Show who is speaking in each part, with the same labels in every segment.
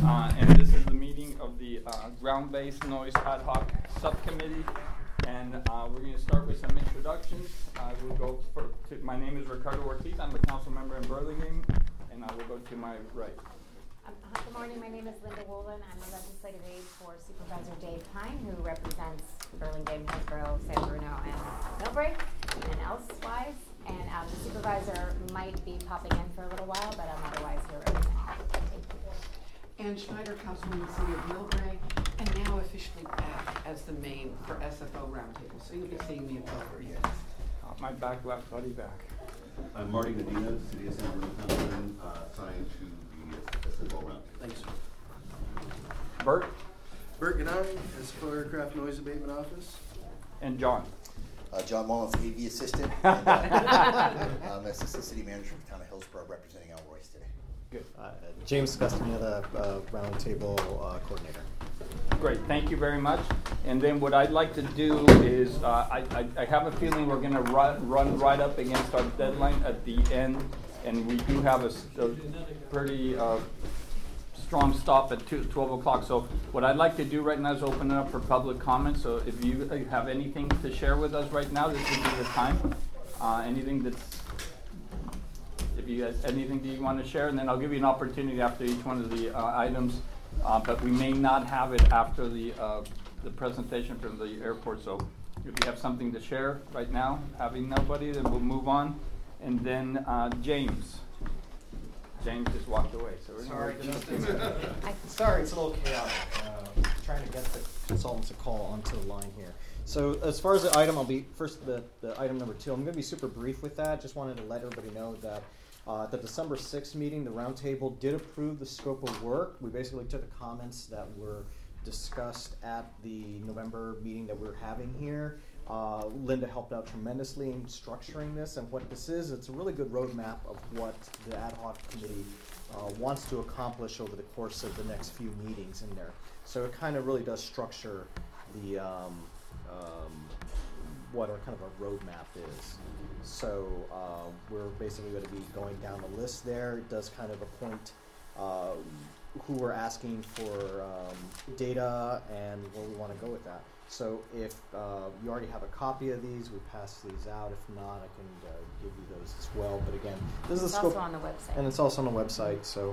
Speaker 1: And this is the meeting of the Ground-Based Noise Ad Hoc Subcommittee. And we're going to start with some introductions. We'll go my name is Ricardo Ortiz. I'm a council member in Burlingame, and I will go to my right.
Speaker 2: Good morning. My name is Linda Wolin. I'm a legislative aide for Supervisor Dave Pine, who represents Burlingame, Hillsborough, San Bruno, and Millbrae, and elsewise. And the supervisor might be popping in for a little while, but I'm otherwise here representing.
Speaker 3: Ann Schneider, Councilwoman in the City of Millbrae, and now officially back as the main for SFO Roundtable. So you'll be seeing me in both areas.
Speaker 1: My back left, buddy back.
Speaker 4: I'm Marty Medina, City of San Bruno Councilman, assigned to the SFO Roundtable.
Speaker 5: Thanks.
Speaker 1: Bert?
Speaker 5: Bert Ganami, SFO Aircraft Noise Abatement Office.
Speaker 1: And John.
Speaker 6: John Mullins, AV Assistant, and I'm Assistant City Manager for the Town of Hillsborough, representing Al Royce today.
Speaker 1: Good.
Speaker 7: James Castaneda, Roundtable Coordinator.
Speaker 1: Great, thank you very much. And then what I'd like to do is, I have a feeling we're going to run right up against our deadline at the end, and we do have a pretty strong stop at 12 o'clock. So what I'd like to do right now is open it up for public comment. So if you have anything to share with us right now, this would be the time. If you guys anything that you want to share, and then I'll give you an opportunity after each one of the items. But we may not have it after the presentation from the airport. So if you have something to share right now, having nobody, then we'll move on. And then James. James just walked away. So we're
Speaker 7: Sorry,
Speaker 1: gonna
Speaker 7: Sorry, it's a little chaotic. Trying to get the consultants to call onto the line here. So as far as the item, I'll be first the item number 2. I'm going to be super brief with that. Just wanted to let everybody know that the December 6th meeting, the roundtable did approve the scope of work. We basically took the comments that were discussed at the November meeting that we're having here. Linda helped out tremendously in structuring this, and what this is, it's a really good roadmap of what the ad hoc committee wants to accomplish over the course of the next few meetings in there. So it kind of really does structure the what our kind of our roadmap is. So we're basically going to be going down the list there. It does kind of appoint who we're asking for data and where we want to go with that. So if you already have a copy of these, we pass these out. If not, I can give you those as well. But again, this is the scope.
Speaker 2: It's also on the website.
Speaker 7: And it's also on the website. So.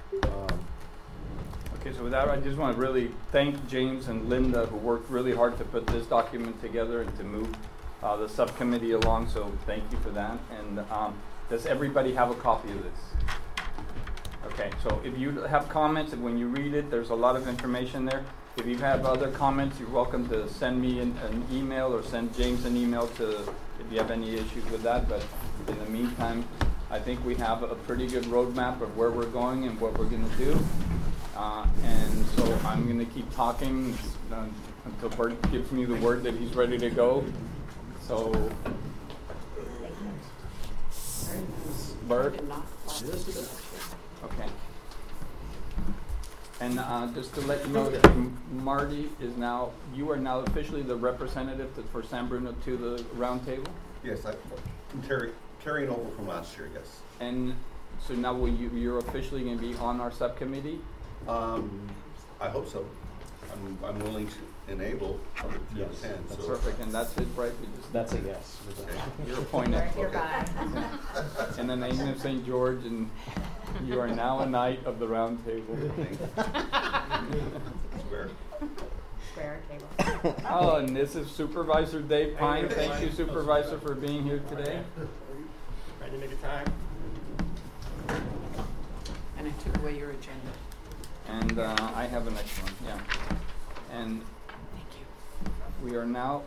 Speaker 1: Okay, so with that, I just want to really thank James and Linda, who worked really hard to put this document together and to move the subcommittee along. So thank you for that. And does everybody have a copy of this? Okay, so if you have comments, and when you read it, there's a lot of information there. If you have other comments, you're welcome to send me an email or send James an email if you have any issues with that. But in the meantime, I think we have a pretty good roadmap of where we're going and what we're going to do. And so I'm going to keep talking until Bert gives me the word that he's ready to go. So, Bert? Okay. And just to let you know that Marty you are now officially the representative for San Bruno to the roundtable?
Speaker 4: Yes, I'm carrying over from last year, yes.
Speaker 1: And so now you're officially going to be on our subcommittee?
Speaker 4: I hope so. I'm willing to enable others to attend.
Speaker 1: That's perfect, and that's it, right?
Speaker 7: That's a yes.
Speaker 1: You're appointed.
Speaker 2: You're back.
Speaker 1: In the name of St. George, and you are now a knight of the round table.
Speaker 2: Square table.
Speaker 1: Oh, and this is Supervisor Dave Pine. Thank you, Supervisor, for being here today.
Speaker 8: Ready to make a time?
Speaker 3: And I took away your agenda.
Speaker 1: And I have the next one, yeah. And
Speaker 3: Thank you.
Speaker 1: we are now,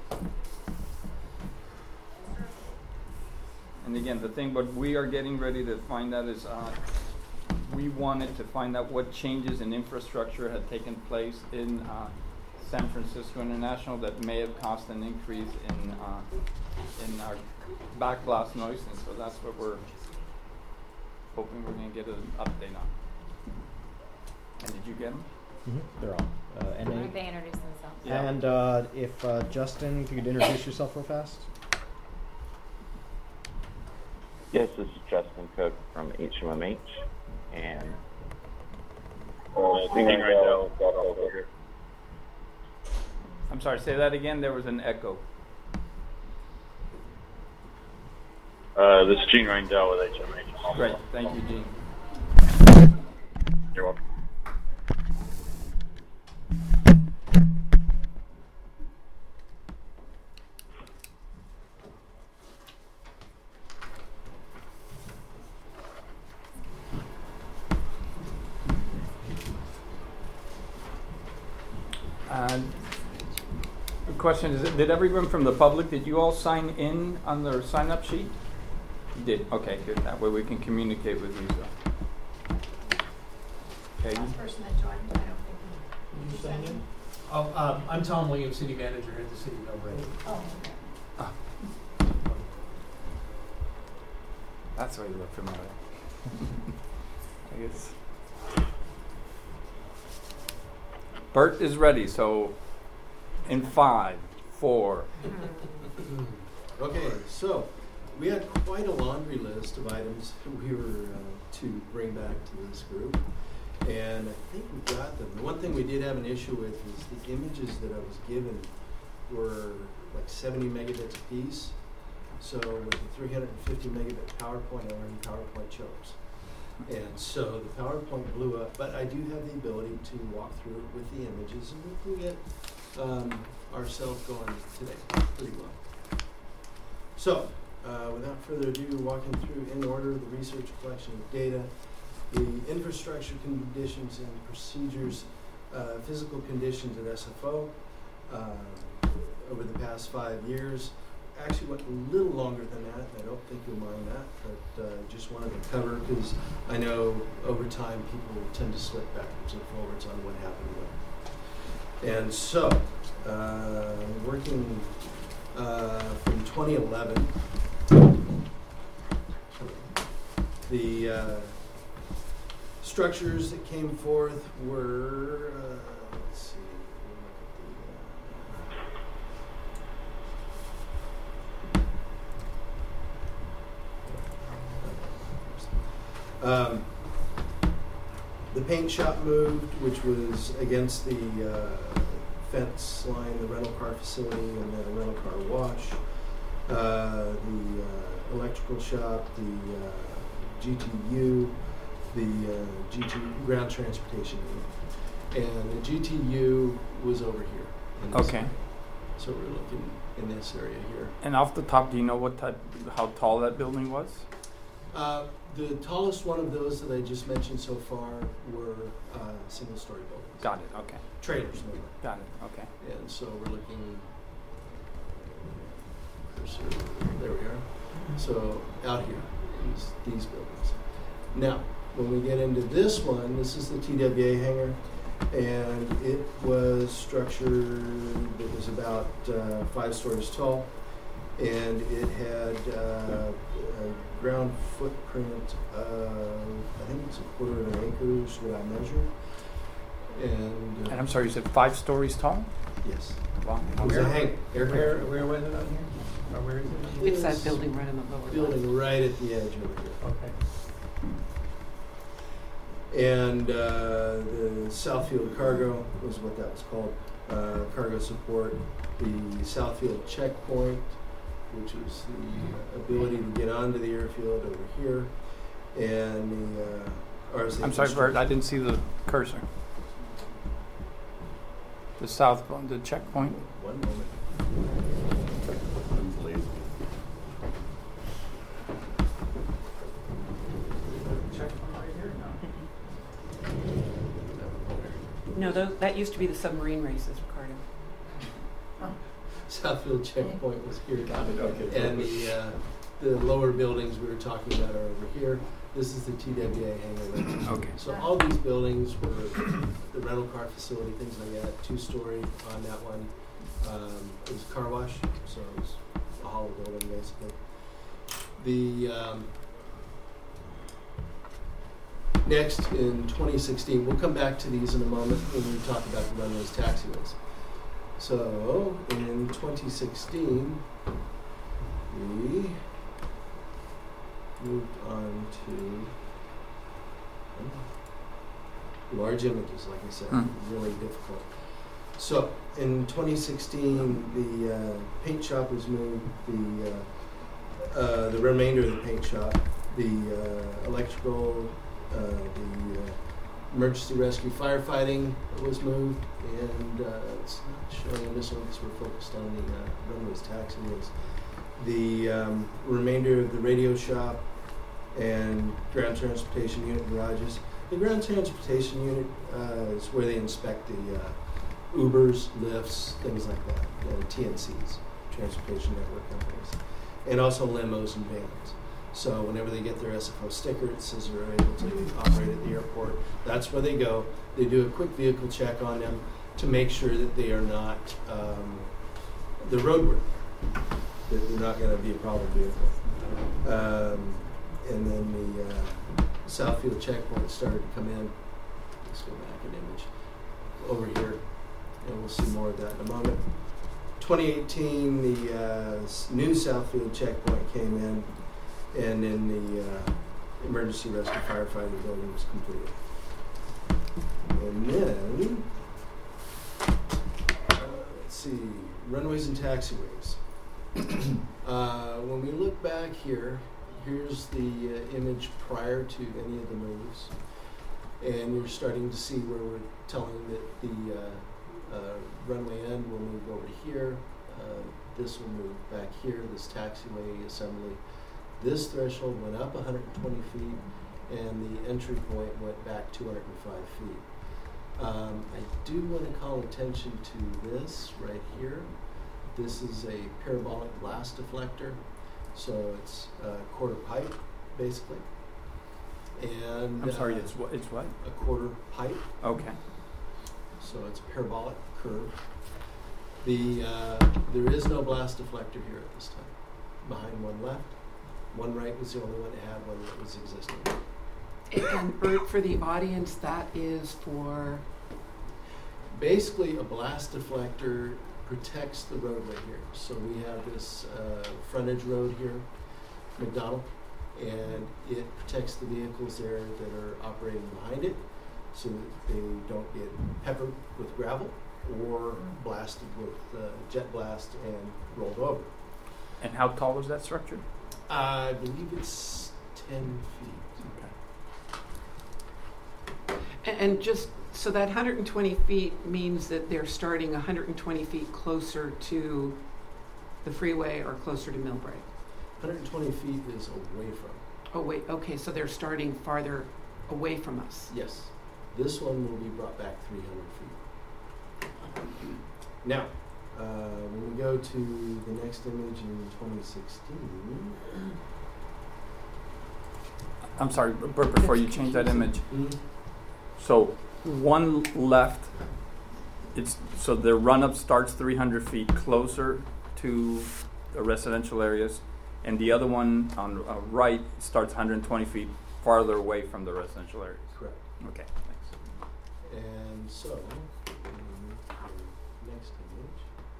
Speaker 1: and again, what we are getting ready to find out is we wanted to find out what changes in infrastructure had taken place in San Francisco International that may have caused an increase in our backblast noise, and so that's what we're hoping we're going to get an update on. And did you get them?
Speaker 7: Mm-hmm. They're on.
Speaker 2: They introduce themselves.
Speaker 1: Yeah.
Speaker 7: And if Justin, if you could introduce yourself real fast.
Speaker 9: Yes, this is Justin Cook from HMMH, and Thinking right now.
Speaker 1: I'm sorry, say that again. There was an echo.
Speaker 9: This is Gene Reindell with HMH.
Speaker 1: Great. Thank you, Gene.
Speaker 9: You're welcome.
Speaker 1: The question is, did everyone from the public, did you all sign in on their sign-up sheet? You did. Okay, good. That way we can communicate with you. So. Okay.
Speaker 10: Last person that joined, I don't think
Speaker 8: Did you sign in? Oh, I'm Tom Williams, City Manager at the City of Millbrae.
Speaker 10: Oh, okay.
Speaker 1: That's why you look familiar. I guess. Bert is ready, so in 5, 4.
Speaker 5: Okay, so we had quite a laundry list of items we were to bring back to this group, and I think we got them. The one thing we did have an issue with is the images that I was given were like 70 megabits a piece. So with the 350 megabit PowerPoint, I learned PowerPoint chokes. And so the PowerPoint blew up, but I do have the ability to walk through it with the images, and we can get ourselves going today pretty well. So, without further ado, walking through in order the research collection of data, the infrastructure conditions and procedures, physical conditions at SFO over the past 5 years. Actually went a little longer than that. I don't think you'll mind that, but just wanted to cover because I know over time people tend to slip backwards and forwards on what happened when. And so, working from 2011, the structures that came forth were, let's see. The paint shop moved, which was against the fence line, the rental car facility, and then a rental car wash. The electrical shop, the GTU, the GT ground transportation unit. And the GTU was over here. In this
Speaker 1: Okay.
Speaker 5: area. So we're looking in this area here.
Speaker 1: And off the top, do you know how tall that building was?
Speaker 5: The tallest one of those that I just mentioned so far were single-story buildings.
Speaker 1: Got it. Okay.
Speaker 5: Trailers, no.
Speaker 1: Got it. Okay.
Speaker 5: And so we're looking. There we are. So out here, these buildings. Now, when we get into this one, this is the TWA hangar, and it was structured. It was about 5 stories tall. And it had a ground footprint of, I think it's 1/4 acres that I measured. And
Speaker 1: And I'm sorry, you said 5 stories tall?
Speaker 5: yes,
Speaker 1: Wow.
Speaker 5: it was a hangar.
Speaker 8: Where was it on here? Or where is it?
Speaker 3: It's that building right in the lower
Speaker 5: Building right at the edge over here.
Speaker 8: Okay.
Speaker 5: And the Southfield Cargo was what that was called, cargo support. The Southfield Checkpoint, which was the ability to get onto the airfield over here, and the RSA.
Speaker 1: I'm sorry, Bert, I didn't see the cursor. The south one, the checkpoint.
Speaker 5: One moment.
Speaker 4: I'm lazy.
Speaker 1: Checkpoint right here?
Speaker 3: No, that used to be the submarine races, Ricardo.
Speaker 5: Southfield Checkpoint was here.
Speaker 1: Got it, okay.
Speaker 5: And the lower buildings we were talking about are over here. This is the TWA hangar.
Speaker 1: Okay.
Speaker 5: So all these buildings were the rental car facility, things like that, 2-story on that one. It was a car wash, so it was a hollow building basically. The next in 2016, we'll come back to these in a moment when we talk about the runways, taxiways. So in 2016, we moved on to large images, like I said,
Speaker 1: Mm.
Speaker 5: really difficult. So in 2016, the paint shop was moved, the remainder of the paint shop, the electrical, the emergency rescue firefighting was moved, and it's not showing in this one because we're focused on the runways, taxiways. The remainder of the radio shop and ground transportation unit garages. The ground transportation unit is where they inspect the Ubers, Lyfts, things like that, TNCs, Transportation Network Companies, and also limos and vans. So whenever they get their SFO sticker, it says they're able to operate at the airport. That's where they go. They do a quick vehicle check on them to make sure that they are not the roadworthy, that they're not going to be a problem vehicle. And then the Southfield checkpoint started to come in. Let's go back an image over here, and we'll see more of that in a moment. 2018, the new Southfield checkpoint came in, and then the emergency rescue firefighting building was completed. And then, let's see, runways and taxiways. When we look back here, here's the image prior to any of the moves. And you're starting to see where we're telling that the runway end will move over here. This will move back here, this taxiway assembly. This threshold went up 120 feet, and the entry point went back 205 feet. I do want to call attention to this right here. This is a parabolic blast deflector, so it's a quarter pipe, basically. And
Speaker 1: I'm sorry, it's what?
Speaker 5: A quarter pipe.
Speaker 1: Okay.
Speaker 5: So it's a parabolic curve. There is no blast deflector here at this time. Behind one left. One right was the only one that had one that was existing.
Speaker 3: And Bert, for the audience, that is for?
Speaker 5: Basically, a blast deflector protects the roadway here. So we have this frontage road here, McDonald, and it protects the vehicles there that are operating behind it so that they don't get peppered with gravel or blasted with jet blast and rolled over.
Speaker 1: And how tall is that structure?
Speaker 5: I believe it's 10 feet.
Speaker 1: Okay.
Speaker 3: And just so that 120 feet means that they're starting 120 feet closer to the freeway or closer to Millbrae.
Speaker 5: 120 feet is away from.
Speaker 3: Oh wait, okay, so they're starting farther away from us.
Speaker 5: Yes. This one will be brought back 300 feet. Now, when we go to the next image in 2016.
Speaker 1: I'm sorry, Bert, before you change that image.
Speaker 5: Mm-hmm.
Speaker 1: So one left, so the run-up starts 300 feet closer to the residential areas, and the other one on the right starts 120 feet farther away from the residential areas.
Speaker 5: Correct.
Speaker 1: Okay, thanks.
Speaker 5: And so, next image.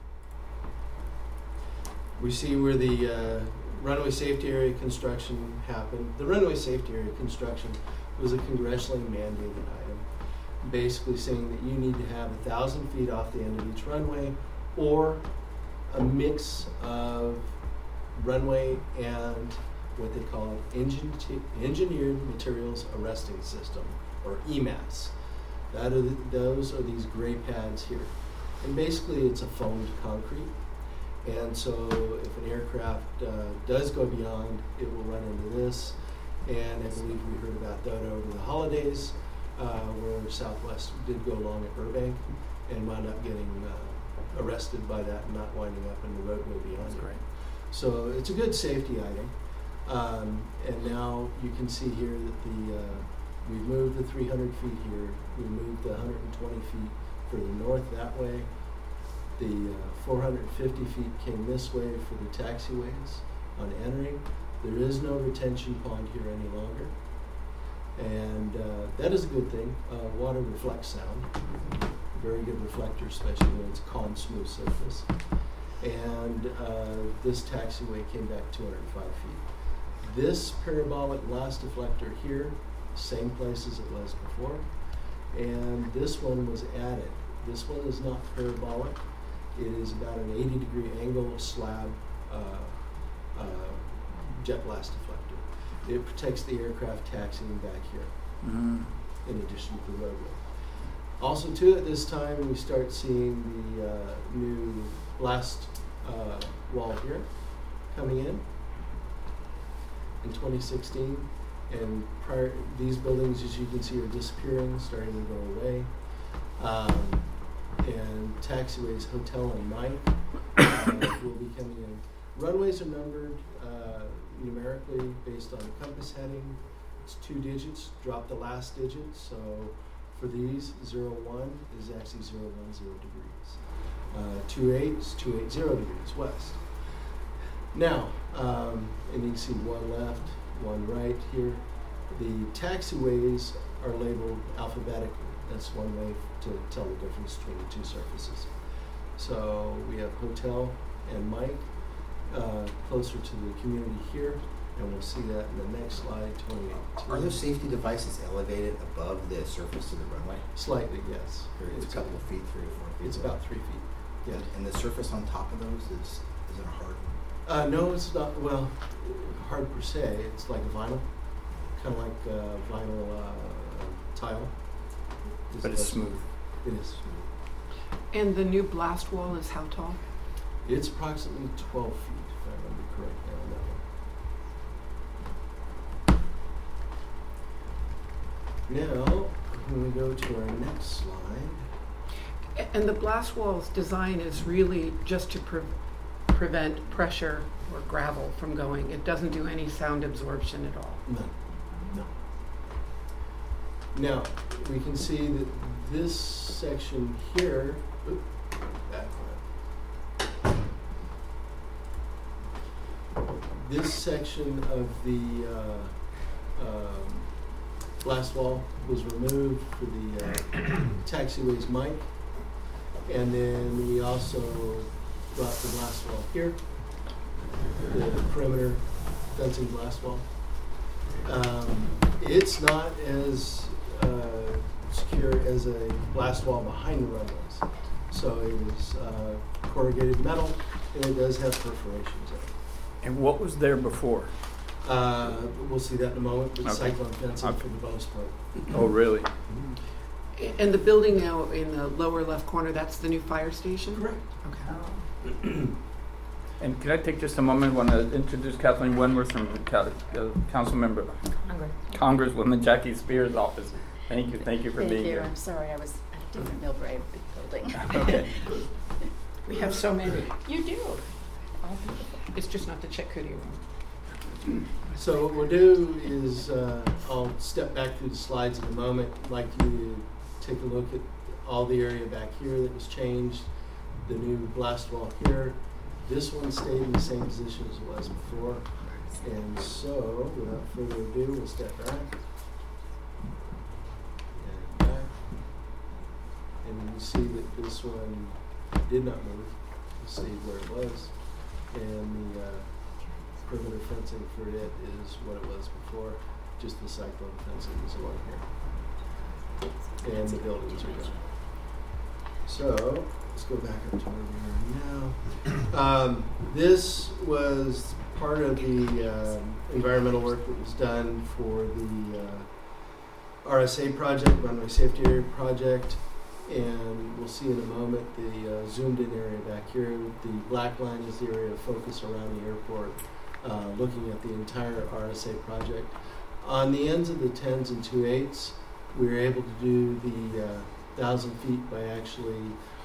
Speaker 5: We see where the runway safety area construction happened. The runway safety area construction was a congressionally mandated item, basically saying that you need to have 1,000 feet off the end of each runway, or a mix of runway and what they call Engineered Materials Arresting System, or EMAS. Those are these gray pads here. And basically it's a foamed concrete. And so if an aircraft does go beyond, it will run into this. And I believe we heard about that over the holidays, where Southwest did go along at Burbank and wound up getting arrested by that and not winding up in the roadway beyond.
Speaker 1: That's great.
Speaker 5: So it's a good safety item. And now you can see here that we've moved the 300 feet here. We moved the 120 feet further north that way. The 450 feet came this way for the taxiways on entering. There is no retention pond here any longer. And that is a good thing. Water reflects sound. Very good reflector, especially when it's a calm, smooth surface. And this taxiway came back 205 feet. This parabolic blast deflector here, same place as it was before. and this one was added. This one is not parabolic. It is about an 80-degree angle slab jet blast deflector. It protects the aircraft taxiing back here, in addition to the roadway. Also too, at this time, we start seeing the new blast wall here coming in 2016. And these buildings, as you can see, are disappearing, starting to go away. And taxiways, hotel and Mike will be coming in. Runways are numbered numerically based on the compass heading. It's 2 digits, drop the last digit. So for these, 01 is actually 010 degrees. 28 is 280 degrees west. Now, and you can see one left, one right here. The taxiways are labeled alphabetically. That's one way to tell the difference between the two surfaces. So we have hotel and Mike closer to the community here, and we'll see that in the next slide, 28.
Speaker 6: Are those safety devices elevated above the surface of the runway?
Speaker 5: Slightly, yes.
Speaker 6: It's a couple of feet, 3 or 4 feet.
Speaker 5: It's about 3 feet. Yeah.
Speaker 6: And the surface on top of those is it hard?
Speaker 5: No, it's not. Well, hard per se. It's like vinyl, kind of like vinyl tile.
Speaker 1: But it's smooth.
Speaker 5: It is smooth.
Speaker 3: And the new blast wall is how tall?
Speaker 5: It's approximately 12 feet, if I remember correctly on that one. Now, when we go to our next slide.
Speaker 3: And the blast wall's design is really just to prevent pressure or gravel from going. It doesn't do any sound absorption at all.
Speaker 5: No. Now, we can see that this section here, this section of the blast wall was removed for the taxiways Mike, and then we also brought the blast wall here, the perimeter fencing blast wall. It's not as secure as a blast wall behind the runways. So it is corrugated metal, and it does have perforations in it.
Speaker 1: And what was there before?
Speaker 5: We'll see that in a moment, but
Speaker 1: Okay.
Speaker 5: cyclone fencing
Speaker 1: Okay.
Speaker 5: for the most part.
Speaker 1: Oh, really?
Speaker 3: And the building now in the lower left corner, that's the new fire station?
Speaker 5: Correct.
Speaker 3: Okay.
Speaker 1: And can I take just a moment? I want to introduce Kathleen Wenworth from the council member, Congresswoman Jackie Spears' office. Thank you for being here.
Speaker 10: I'm sorry, I was at a different Millbrae building.
Speaker 1: Okay.
Speaker 3: We have so many.
Speaker 10: You do.
Speaker 3: It's just not the Chet Cootie room.
Speaker 5: So what we'll do is I'll step back through the slides in a moment. I'd like you to take a look at all the area back here that was changed, the new blast wall here. This one stayed in the same position as it was before. And so, without further ado, we'll step back. And back. And you see that this one did not move. You see where it was. And the perimeter fencing for it is what it was before. Just the cyclone fencing is along here. And the buildings are gone. So, let's go back up to where we are now. This was part of the environmental work that was done for the RSA project, Runway Safety Area project. And we'll see in a moment the zoomed in area back here. The black line is the area of focus around the airport, looking at the entire RSA project. On the ends of the 10s and 2/8s, we were able to do the 1,000 feet by actually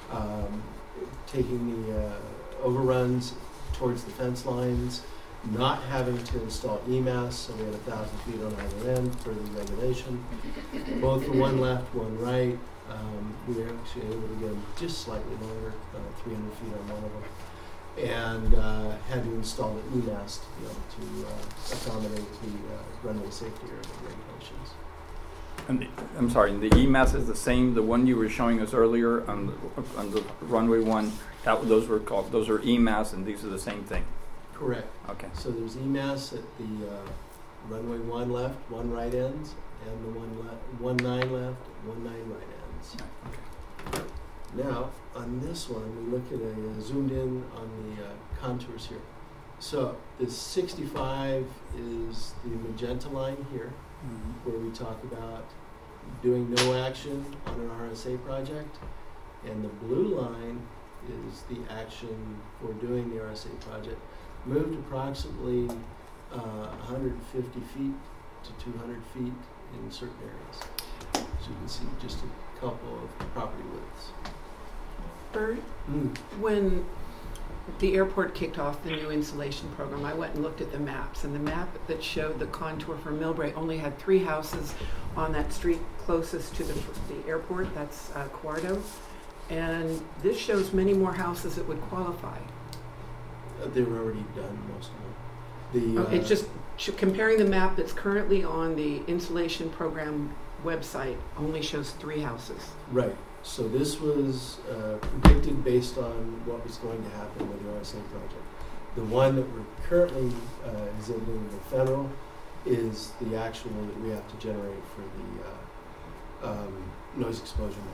Speaker 5: taking the overruns towards the fence lines, not having to install EMAS, so we had 1,000 feet on either end for the regulation. Both the one left, one right. We were actually able to get them just slightly longer, 300 feet on one of them, and had to install the EMAS to be able to accommodate the runway safety area regulations.
Speaker 1: And I'm sorry, the EMAS is the same, the one you were showing us earlier on the runway one, those are EMAS, and these are the same thing?
Speaker 5: Correct.
Speaker 1: Okay.
Speaker 5: So there's EMAS at the runway one left, one right ends, and the one 9 left, and one 9 right ends. Now, on this one, we look at a zoomed in on the contours here. So this 65 is the magenta line here, where we talk about doing no action on an RSA project, and the blue line is the action for doing the RSA project. Moved approximately 150 feet to 200 feet in certain areas. As you can see, just a couple of property widths.
Speaker 3: Bert, when the airport kicked off the new insulation program, I went and looked at the maps, and the map that showed the contour for Millbrae only had 3 houses on that street closest to the airport. That's Quarto. And this shows many more houses that would qualify.
Speaker 5: They were already done, most of them.
Speaker 3: It's just comparing the map that's currently on the insulation program website only shows 3 houses.
Speaker 5: Right. So this was predicted based on what was going to happen with the RSA project. The one that we're currently exhibiting in the federal is the actual that we have to generate for the noise exposure map.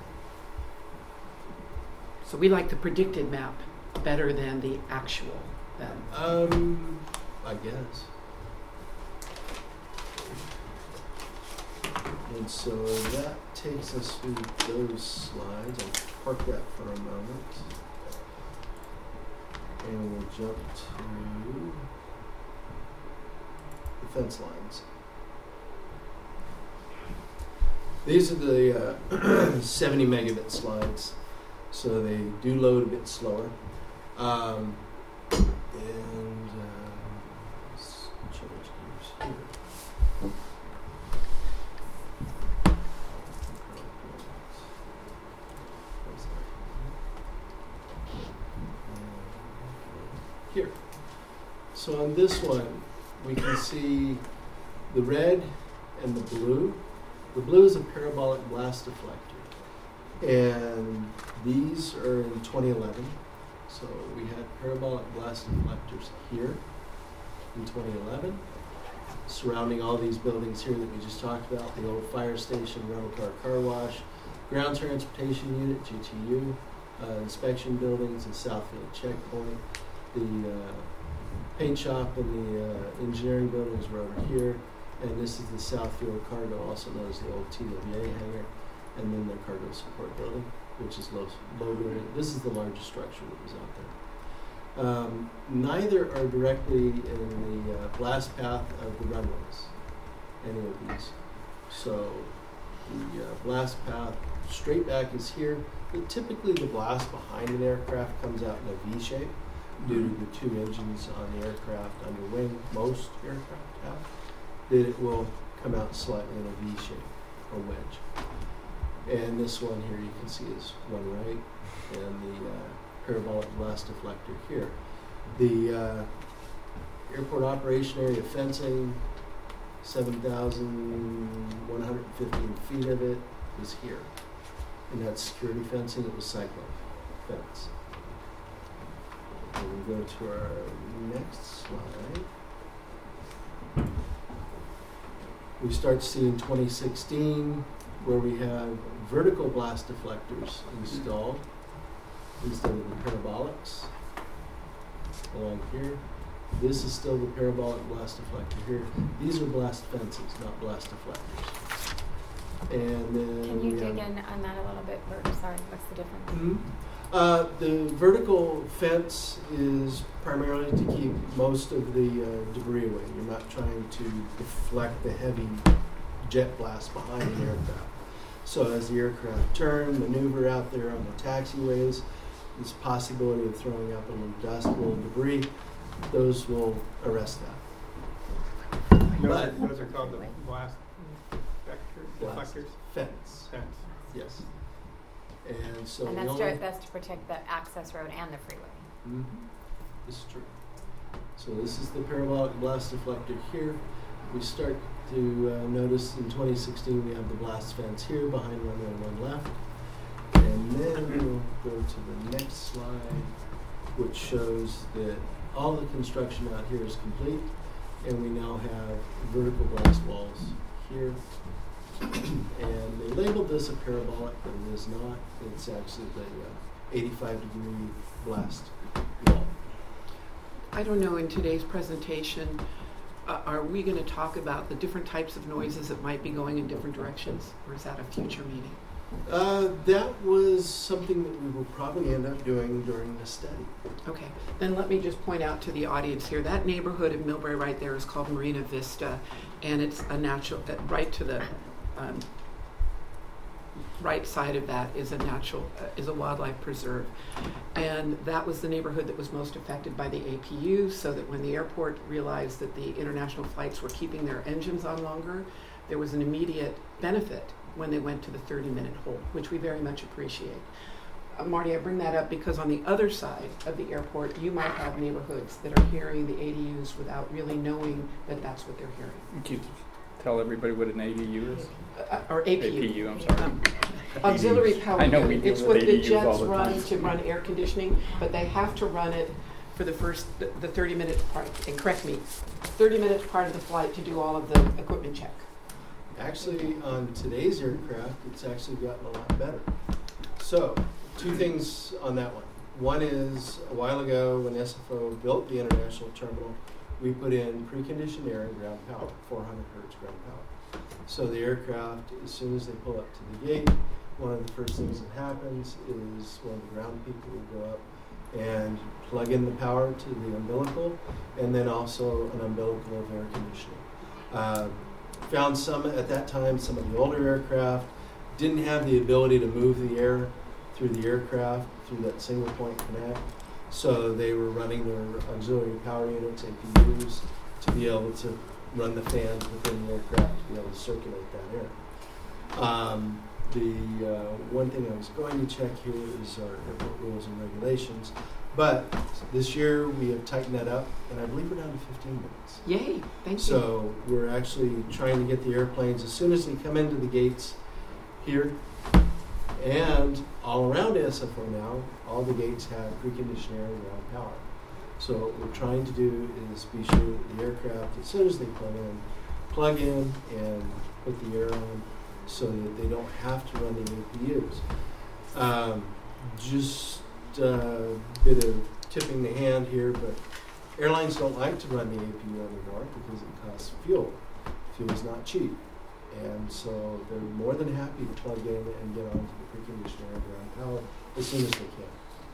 Speaker 3: So we like the predicted map better than the actual then.
Speaker 5: I guess. And so that takes us through those slides. I'll park that for a moment. And we'll jump to the fence lines. These are the 70 megabit slides, so they do load a bit slower. Let's change gears here. Here. So on this one, we can see the red and the blue. The blue is a parabolic blast deflector, and these are in 2011. So we had parabolic blast deflectors here in 2011, surrounding all these buildings here that we just talked about, the old fire station, rental car wash, ground transportation unit, GTU, inspection buildings, and Southfield checkpoint. The paint shop and the engineering buildings were over here, and this is the Southfield cargo, also known as the old TWA hangar, and then the cargo support building, which is low building. This is the largest structure that was out there. Neither are directly in the blast path of the runways, any of these. So the blast path straight back is here, but typically the blast behind an aircraft comes out in a V shape due to the 2 engines on the aircraft under wing. Most aircraft have. That it will come out slightly in a V shape or wedge. And this one here you can see is one right, and the parabolic blast deflector here. The airport operation area fencing, 7,115 feet of it is here. And that's security fencing, it was cyclone fence. And we go to our next slide. We start seeing 2016 where we have vertical blast deflectors installed instead of the parabolics along here. This is still the parabolic blast deflector here. These are blast fences, not blast deflectors. And then
Speaker 2: Can you dig in on that a little bit, Bert? Sorry, what's the difference?
Speaker 5: Mm-hmm. The vertical fence is primarily to keep most of the debris away. You're not trying to deflect the heavy jet blast behind the aircraft. So as the aircraft turn, maneuver out there on the taxiways, this possibility of throwing up a little dust, a little debris, those will arrest that.
Speaker 11: Those are called the blast deflectors?
Speaker 5: Fence. Yes. And so
Speaker 2: And that's to protect the access road and the freeway.
Speaker 5: Mm-hmm. This is true. So this is the parabolic blast deflector here. We start to notice in 2016 we have the blast fence here behind runway 1 left. And then we'll go to the next slide, which shows that all the construction out here is complete, and we now have vertical blast walls here And they labeled this a parabolic, but it is not. It's actually the 85-degree blast wall.
Speaker 3: I don't know, in today's presentation, are we going to talk about the different types of noises that might be going in different directions, or is that a future meeting?
Speaker 5: That was something that we will probably end up doing during the study.
Speaker 3: Okay, then let me just point out to the audience here, that neighborhood in Millbrae right there is called Marina Vista, and it's a natural, right to the right side of that is a wildlife preserve. And that was the neighborhood that was most affected by the APU, so that when the airport realized that the international flights were keeping their engines on longer, there was an immediate benefit when they went to the 30-minute hold, which we very much appreciate. Marty, I bring that up because on the other side of the airport, you might have neighborhoods that are hearing the ADUs without really knowing that that's what they're hearing.
Speaker 1: Can you tell everybody what an ADU is?
Speaker 3: Or APU.
Speaker 1: APU, I'm sorry.
Speaker 3: Auxiliary power
Speaker 1: I know
Speaker 3: unit.
Speaker 1: we deal
Speaker 3: It's
Speaker 1: with
Speaker 3: what the
Speaker 1: ADUs
Speaker 3: jets
Speaker 1: all the
Speaker 3: run
Speaker 1: time.
Speaker 3: to run air conditioning, but they have to run it for the 30-minute part, and correct me, 30 minutes part of the flight to do all of the equipment check.
Speaker 5: Actually, on today's aircraft, it's actually gotten a lot better. So, two things on that one. One is, a while ago when SFO built the international terminal, we put in preconditioned air and ground power, 400 hertz ground power. So the aircraft, as soon as they pull up to the gate, one of the first things that happens is one of the ground people will go up and plug in the power to the umbilical, and then also an umbilical of air conditioning. Found some, at that time, some of the older aircraft didn't have the ability to move the air through the aircraft, through that single point connect. So they were running their auxiliary power units, APUs, to be able to run the fans within the aircraft to be able to circulate that air. The one thing I was going to check here is our airport rules and regulations. But this year we have tightened that up, and I believe we're down to 15 minutes.
Speaker 3: Yay, thank you.
Speaker 5: So we're actually trying to get the airplanes, as soon as they come into the gates here, and all around SFO now, all the gates have preconditioned air and ground power. So what we're trying to do is be sure that the aircraft, as soon as they plug in and put the air on, so that they don't have to run the APUs. Just a bit of tipping the hand here, but airlines don't like to run the APU anymore because it costs fuel. Fuel is not cheap. And so they're more than happy to plug in and get onto the preconditioned air ground power as soon as they can.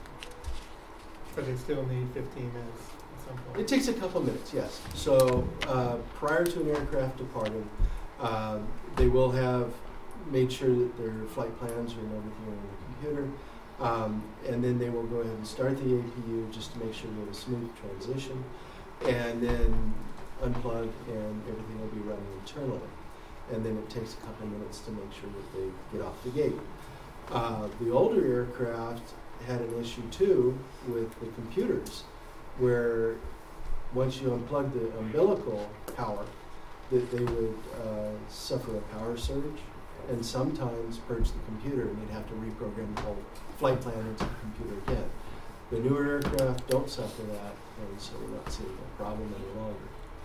Speaker 11: But they still need 15 minutes at some point.
Speaker 5: It takes a couple minutes, yes. So prior to an aircraft departing, they will have made sure that their flight plans and everything are on the computer. And then they will go ahead and start the APU just to make sure we have a smooth transition. And then unplug and everything will be running internally. And then it takes a couple minutes to make sure that they get off the gate. The older aircraft had an issue too with the computers, where once you unplug the umbilical power, that they would suffer a power surge and sometimes purge the computer, and you'd have to reprogram the whole flight plan into the computer again. The newer aircraft don't suffer that, and so we're not seeing a problem any longer.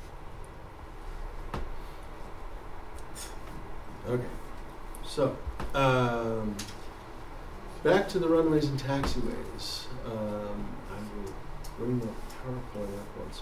Speaker 5: Okay, so back to the runways and taxiways. I will bring the PowerPoint up once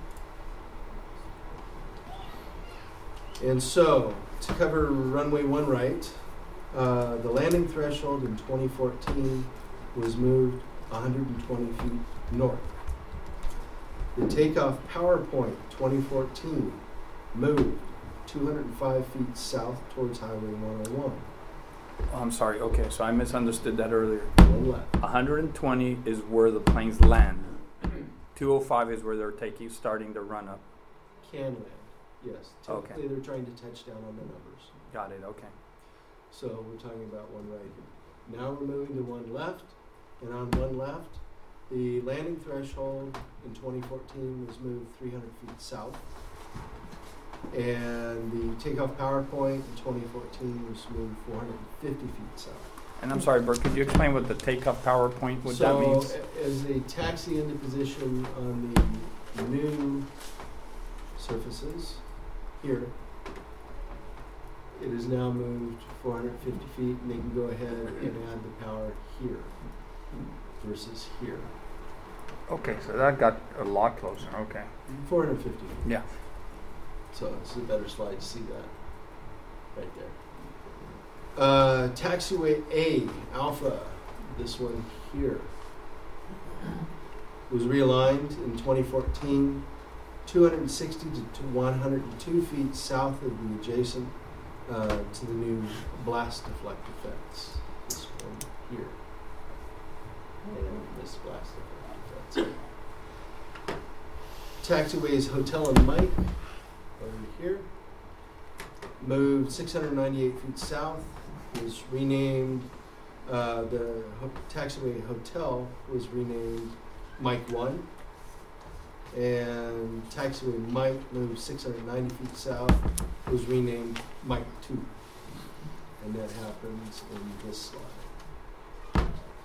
Speaker 5: more. And so, to cover runway 1 right, the landing threshold in 2014 was moved 120 feet north. The takeoff power point 2014 moved 205 feet south towards Highway 101.
Speaker 1: Oh, I'm sorry. Okay, so I misunderstood that earlier.
Speaker 5: One left.
Speaker 1: 120 is where the planes land. 205 is where they're starting to run up.
Speaker 5: Can land, yes.
Speaker 1: Okay.
Speaker 5: Typically, they're trying to touch down on the numbers.
Speaker 1: Got it. Okay.
Speaker 5: So we're talking about 1 right here. Now we're moving to 1 left, and on 1 left, the landing threshold in 2014 was moved 300 feet south. And the takeoff power point in 2014 was moved 450 feet south.
Speaker 1: And I'm sorry, Bert, could you explain what the takeoff power point, what that means?
Speaker 5: So as they taxi into position on the new surfaces here, it is now moved 450 feet, and they can go ahead and add the power here versus here.
Speaker 1: Okay, so that got a lot closer, okay.
Speaker 5: 450 feet.
Speaker 1: Yeah.
Speaker 5: So this is a better slide to see that right there. Taxiway A, Alpha, this one here, was realigned in 2014, 260 to 102 feet south of the adjacent to the new blast deflector fence. This one here. And this blast deflector fence. Taxiways Hotel and Mike over here. Moved 698 feet south. Was renamed. The taxiway hotel was renamed Mike 1. And taxiway Mike moved 690 feet south. Was renamed Mike 2. And that happens in this slide.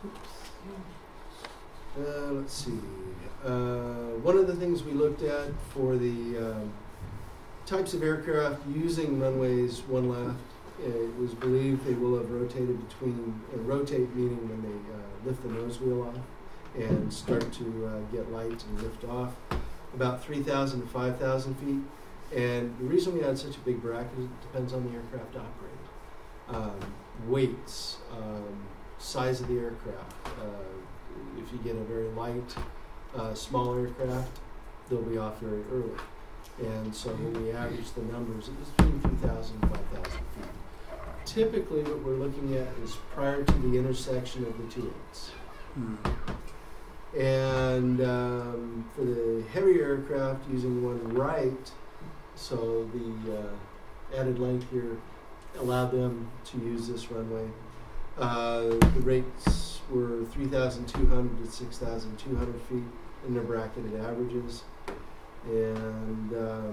Speaker 5: Let's see. One of the things we looked at for the types of aircraft using runways one left, it was believed they will have rotated between, rotate meaning when they lift the nose wheel off and start to get light and lift off, about 3,000 to 5,000 feet. And the reason we had such a big bracket is it depends on the aircraft operated. Weights, size of the aircraft. If you get a very light, small aircraft, they'll be off very early. And so when we average the numbers, it was between 3,000 and 5,000 feet. Typically what we're looking at is prior to the intersection of the two ends. And for the heavy aircraft using one right, so the added length here allowed them to use this runway. The rates were 3,200 to 6,200 feet in their bracketed averages. And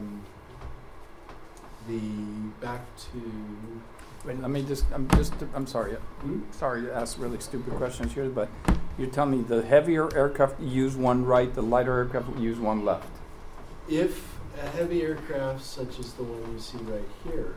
Speaker 5: the back to...
Speaker 1: Wait, I'm sorry. Sorry to ask really stupid questions here, but you're telling me the heavier aircraft use one right, the lighter aircraft use one left?
Speaker 5: If a heavy aircraft such as the one you see right here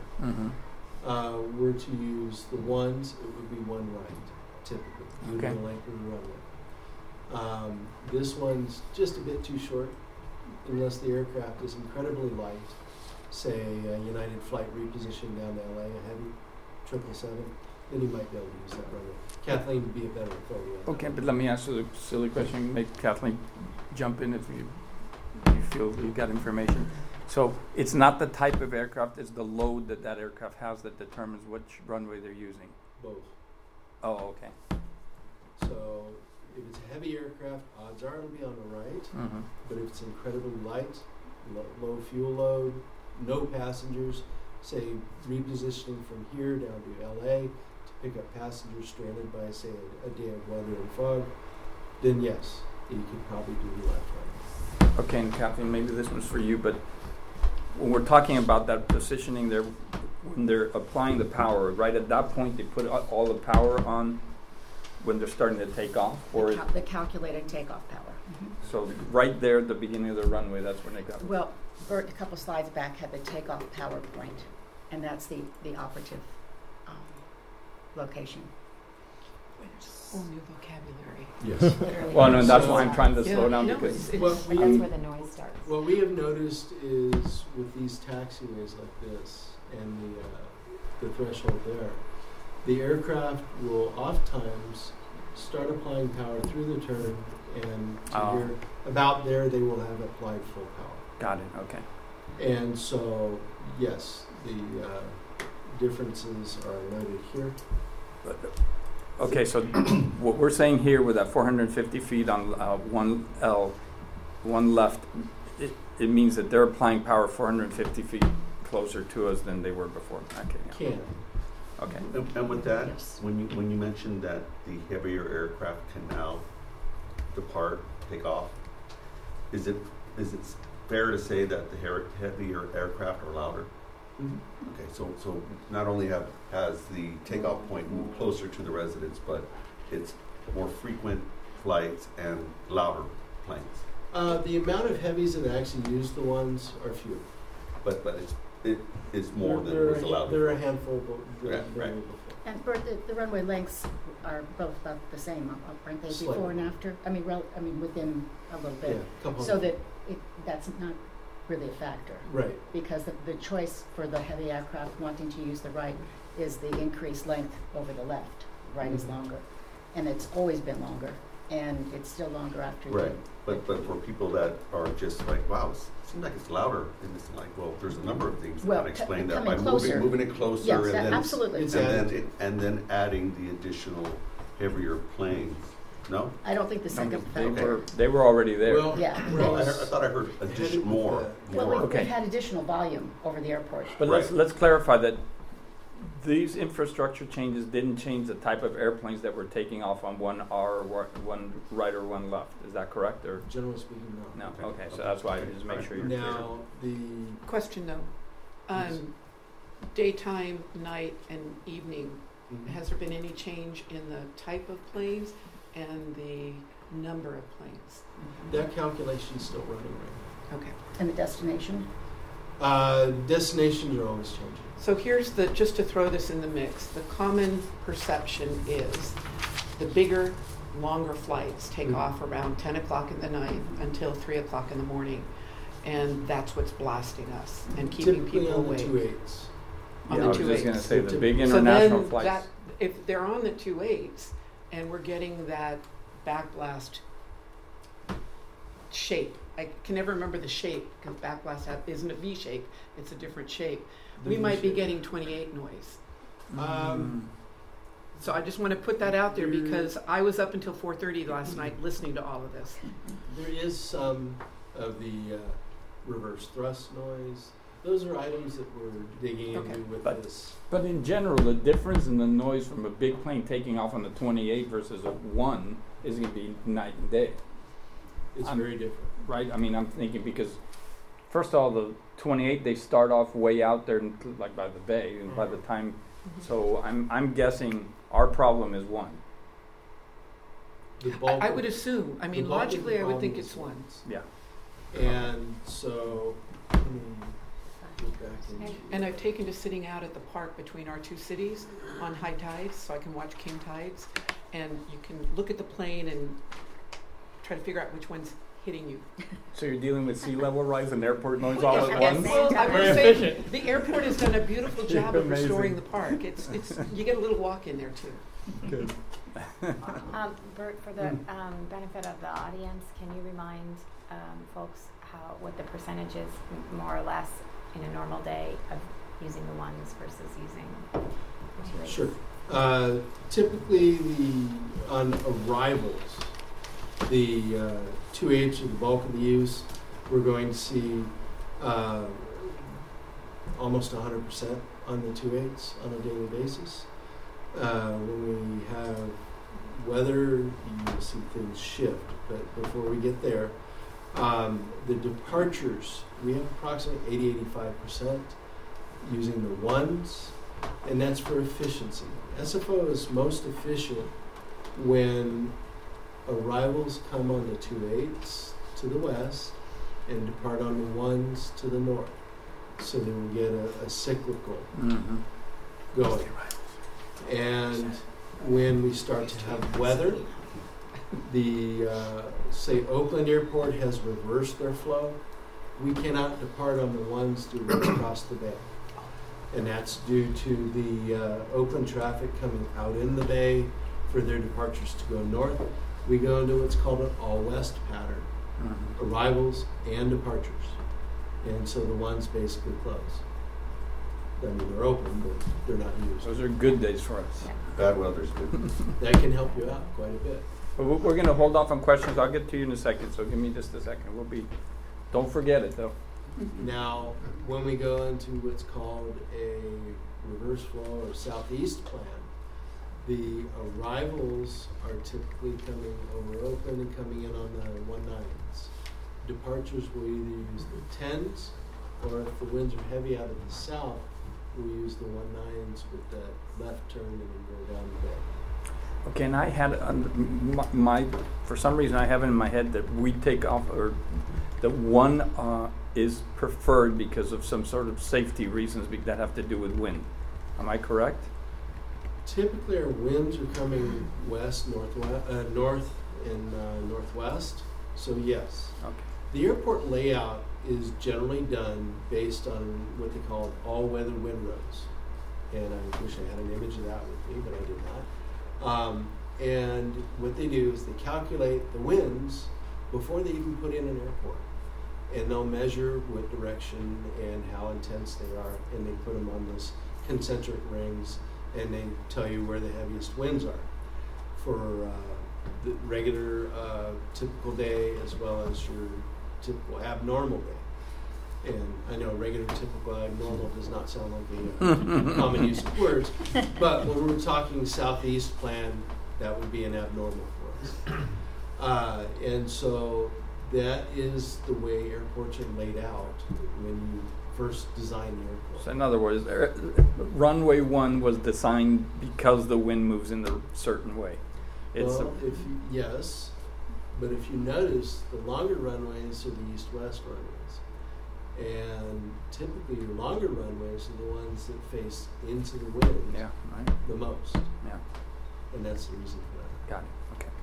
Speaker 5: were to use the ones, it would be one right, typically, due to the length of the runway. This one's just a bit too short, unless the aircraft is incredibly light, say a United flight repositioning down to LA, a heavy 777, then you might be able to use that runway. Kathleen would be a better authority on that.
Speaker 1: Okay, but let me ask you a silly question. Make Kathleen jump in if you feel you got information. So it's not the type of aircraft, it's the load that aircraft has that determines which runway they're using?
Speaker 5: Both.
Speaker 1: Oh, okay.
Speaker 5: So if it's a heavy aircraft, odds are it'll be on the right. But if it's incredibly light, low fuel load, no passengers, say repositioning from here down to LA to pick up passengers stranded by, say, a day of weather and fog, then yes, you could probably do the left runway.
Speaker 1: Okay, and Kathleen, maybe this one's for you, but when we're talking about that positioning there, when they're applying the power, right at that point they put all the power on when they're starting to take off? Or
Speaker 10: The calculated takeoff power.
Speaker 1: So right there at the beginning of the runway, that's when they got it?
Speaker 10: Well, Bert, a couple slides back, had the takeoff power point, and that's the operative location.
Speaker 3: Whole new vocabulary.
Speaker 5: Yes.
Speaker 1: Well, no, that's why I'm trying to slow down because
Speaker 2: That's where the noise starts.
Speaker 5: What we have noticed is with these taxiways like this and the threshold there, the aircraft will oftentimes start applying power through the turn, and here, about there they will have applied full power.
Speaker 1: Got it, okay.
Speaker 5: And so, yes, the differences are noted here.
Speaker 1: Okay, so what we're saying here with that 450 feet on one left, it means that they're applying power 450 feet closer to us than they were before. Okay. Yeah.
Speaker 5: Can.
Speaker 1: Okay.
Speaker 4: And with that,
Speaker 10: Yes.
Speaker 4: when you mentioned that the heavier aircraft can now depart, take off, is it fair to say that the heavier aircraft are louder? Okay, so not only has the takeoff point moved closer to the residents, but it's more frequent flights and louder planes.
Speaker 5: The amount of heavies that actually use the ones are few.
Speaker 4: But it's it is more than
Speaker 5: There
Speaker 4: was allowed.
Speaker 5: are a handful, but
Speaker 4: Right, right.
Speaker 10: And Bert, the runway lengths are both about the same, aren't they,
Speaker 5: Slightly.
Speaker 10: before and after? I mean, within a little
Speaker 5: Yeah,
Speaker 10: bit.
Speaker 5: couple
Speaker 10: So
Speaker 5: hundred.
Speaker 10: that that's not really a factor.
Speaker 5: Right.
Speaker 10: Because the choice for the heavy aircraft wanting to use the right is the increased length over the left. Right is
Speaker 5: Mhm.
Speaker 10: longer. And it's always been longer. And it's still longer after
Speaker 4: Right,
Speaker 10: the
Speaker 4: but for people that are just like, wow, it seems like it's louder, and it's like, well, there's a number of things
Speaker 10: Well,
Speaker 4: that explain that by
Speaker 10: coming closer.
Speaker 4: moving it closer,
Speaker 10: Yes,
Speaker 4: and then
Speaker 10: absolutely.
Speaker 5: It's
Speaker 4: and then adding the additional heavier planes. No,
Speaker 10: I don't think the second
Speaker 1: They
Speaker 10: factor.
Speaker 1: were already there.
Speaker 5: Well,
Speaker 10: Yeah.
Speaker 4: well, I thought I heard
Speaker 5: Headed
Speaker 4: additional
Speaker 5: with
Speaker 4: more.
Speaker 5: that.
Speaker 10: Well,
Speaker 4: more.
Speaker 1: Okay.
Speaker 10: we've had additional volume over the airport.
Speaker 1: But
Speaker 4: Right.
Speaker 1: let's clarify that these infrastructure changes didn't change the type of airplanes that were taking off on one R, one right or one left. Is that correct, or
Speaker 5: Generally speaking, no.
Speaker 1: no? Okay, so that's why I just make sure you're clear.
Speaker 5: Now, the
Speaker 3: Question though,
Speaker 5: Yes.
Speaker 3: daytime, night, and evening,
Speaker 5: Mhm.
Speaker 3: has there been any change in the type of planes and the number of planes?
Speaker 5: that calculation's still running right
Speaker 3: Okay.
Speaker 10: And the destination?
Speaker 5: now. Destinations are always changing.
Speaker 3: So here's just to throw this in the mix, the common perception is the bigger, longer flights take
Speaker 5: Mhm.
Speaker 3: off around 10 o'clock in the night until 3 o'clock in the morning. And that's what's blasting us and keeping
Speaker 5: Typically
Speaker 3: people
Speaker 5: on the
Speaker 3: awake.
Speaker 5: 2.8s.
Speaker 3: On
Speaker 1: Yeah,
Speaker 3: the
Speaker 1: I was just
Speaker 3: 2.8s.
Speaker 1: gonna say the
Speaker 5: So
Speaker 1: big
Speaker 3: So
Speaker 1: international
Speaker 3: then
Speaker 1: flights.
Speaker 3: that, if they're on the 2.8s and we're getting that backblast shape, I can never remember the shape because backblast isn't a V shape, it's a different shape.
Speaker 5: The
Speaker 3: We might be
Speaker 5: V-shape.
Speaker 3: getting 28 noise.
Speaker 5: Um,
Speaker 3: So I just want to put that out there because I was up until 4:30 last night listening to all of this.
Speaker 5: There is some of the reverse thrust noise. Those are items that we're digging
Speaker 3: Okay.
Speaker 5: into with
Speaker 1: But-
Speaker 5: this.
Speaker 1: But in general, the difference in the noise from a big plane taking off on the 28 versus a 1 is going to be night and day,
Speaker 5: It's
Speaker 1: I'm-
Speaker 5: very different.
Speaker 1: right? I mean, I'm thinking because, first of all, the 28, they start off way out there, like by the bay, and by the time, so I'm guessing our problem is 1.
Speaker 5: The bulk
Speaker 3: I
Speaker 5: of-
Speaker 3: would assume, I mean,
Speaker 5: the bulk of the
Speaker 3: logically, I would think
Speaker 5: problem
Speaker 3: it's
Speaker 5: is
Speaker 3: one.
Speaker 5: ones.
Speaker 1: Yeah.
Speaker 5: And so, let me get back into.
Speaker 3: And I've taken to sitting out at the park between our two cities on high tides so I can watch king tides. And you can look at the plane and try to figure out which one's hitting you.
Speaker 1: So you're dealing with sea level rise and airport noise
Speaker 10: Well,
Speaker 1: all
Speaker 10: yeah,
Speaker 1: at
Speaker 10: yes,
Speaker 1: once?
Speaker 10: well,
Speaker 3: I will
Speaker 1: Very
Speaker 3: say,
Speaker 1: efficient.
Speaker 3: the airport has done a beautiful job of
Speaker 1: Amazing.
Speaker 3: restoring the park. It's you get a little walk in there too.
Speaker 1: Good.
Speaker 2: Bert, for the benefit of the audience, can you remind folks what the percentage is, more or less, in a normal day of using the ones versus using the 2.8s?
Speaker 5: Sure. Typically, on arrivals, the 2H are the bulk of the use. We're going to see almost 100% on the 2.8s on a daily basis. When we have weather, you'll see things shift. But before we get there, the departures, we have approximately 80-85% using the ones, and that's for efficiency. SFO is most efficient when arrivals come on the 2.8s to the west and depart on the ones to the north. So then we get a cyclical
Speaker 1: Mm-hmm.
Speaker 5: going. And when we start to have weather, the say Oakland Airport has reversed their flow. We cannot depart on the ones to run across the bay. And that's due to the Oakland traffic coming out in the bay for their departures to go north. We go into what's called an all-west pattern,
Speaker 1: Mm-hmm.
Speaker 5: arrivals and departures. And so the ones basically close. I mean, they're open, but they're not used.
Speaker 1: Those are good days for us.
Speaker 4: Bad weather's good.
Speaker 5: That can help you out quite a bit.
Speaker 1: But we're going to hold off on questions. I'll get to you in a second, so give me just a second. Don't forget it, though.
Speaker 5: Now, when we go into what's called a reverse flow or southeast plan, the arrivals are typically coming over Oakland and coming in on the 1.9s. Departures will either use the 10s, or if the winds are heavy out of the south, we use the 1.9s with that left turn and then go down the bay.
Speaker 1: Okay, and I had my for some reason I have it in my head that we take off, or that one is preferred because of some sort of safety reasons that have to do with wind. Am I correct?
Speaker 5: Typically, our winds are coming west, north, and northwest. So yes,
Speaker 1: Okay.
Speaker 5: the airport layout is generally done based on what they call all-weather wind roads. And I wish I had an image of that with me, but I did not. And what they do is they calculate the winds before they even put in an airport. And they'll measure what direction and how intense they are, and they put them on this concentric rings, and they tell you where the heaviest winds are for the regular typical day as well as your typical abnormal day. And I know regular, typical, abnormal does not sound like a common use of words, but when we're talking southeast plan, that would be an abnormal for us. And so that is the way airports are laid out when you first design the airport.
Speaker 1: So in other words, runway 1 was designed because the wind moves in a certain way.
Speaker 5: Yes, but if you notice, the longer runways are the east-west runways. And typically your longer runways are the ones that face into the wind
Speaker 1: Yeah, right.
Speaker 5: the most.
Speaker 1: Yeah,
Speaker 5: And that's the reason for that.
Speaker 1: got it. Okay.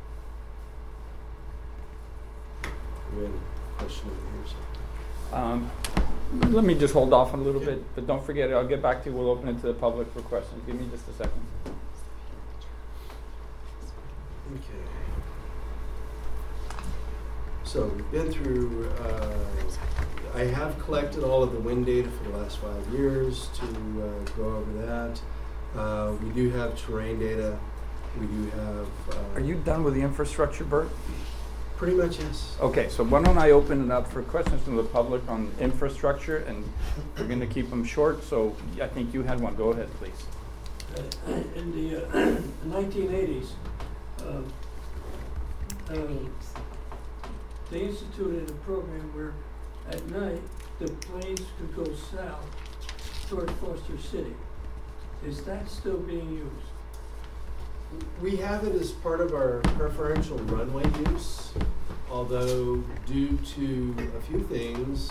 Speaker 5: We had a question over here. So.
Speaker 1: Let me just hold off a little bit, but don't forget, I'll get back to you. We'll open it to the public for questions. Give me just a second.
Speaker 5: Okay. So we've been through, I have collected all of the wind data for the last 5 years to go over that. We do have terrain data. We do have...
Speaker 1: Are you done with the infrastructure, Bert?
Speaker 5: Pretty much, yes.
Speaker 1: Okay, so why don't I open it up for questions from the public on infrastructure, and we're going to keep them short, so I think you had one. Go ahead, please.
Speaker 12: In the 1980s, they instituted a program where at night the planes could go south toward Foster City. Is that still being used?
Speaker 5: We have it as part of our preferential runway use, although due to a few things,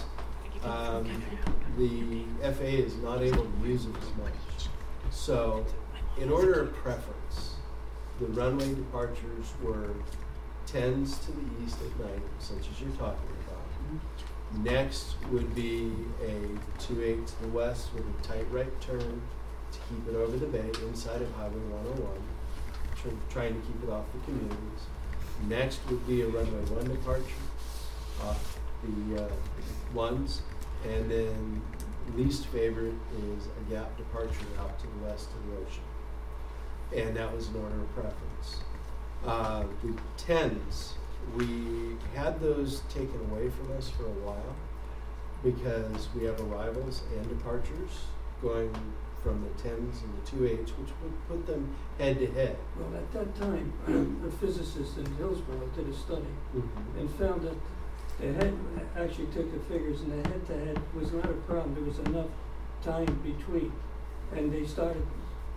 Speaker 5: the FAA is not able to use it as much. So, in order of preference, the runway departures were 10s to the east at night, such as you're talking about. Next would be a 28 to the west with a tight right turn to keep it over the bay inside of Highway 101. Trying to keep it off the communities. Next would be a runway 1 departure off the ones, and then least favorite is a gap departure out to the west of the ocean. And that was an order of preference. The 10s, we had those taken away from us for a while because we have arrivals and departures going from the 10s and the 2.8s, which would put them head to head.
Speaker 12: Well, at that time, a physicist in Hillsborough did a study and found that the head actually took the figures, and the head-to-head was not a problem. There was enough time between, and they started.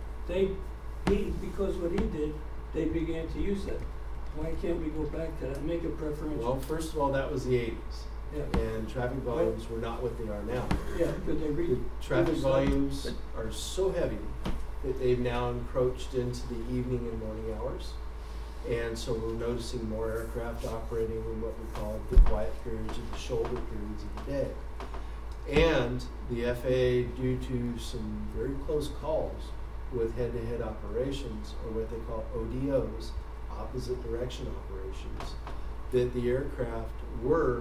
Speaker 12: Because what he did, they began to use that. Why can't we go back to that? Make a preferential.
Speaker 5: Well, first of all, that was the 80s.
Speaker 12: Yeah.
Speaker 5: And traffic volumes were not what they are now.
Speaker 12: Yeah, could they
Speaker 5: The traffic volumes are so heavy that they've now encroached into the evening and morning hours. And so we're noticing more aircraft operating in what we call the quiet periods or the shoulder periods of the day. And the FAA, due to some very close calls with head-to-head operations, or what they call ODOs, opposite direction operations, that the aircraft were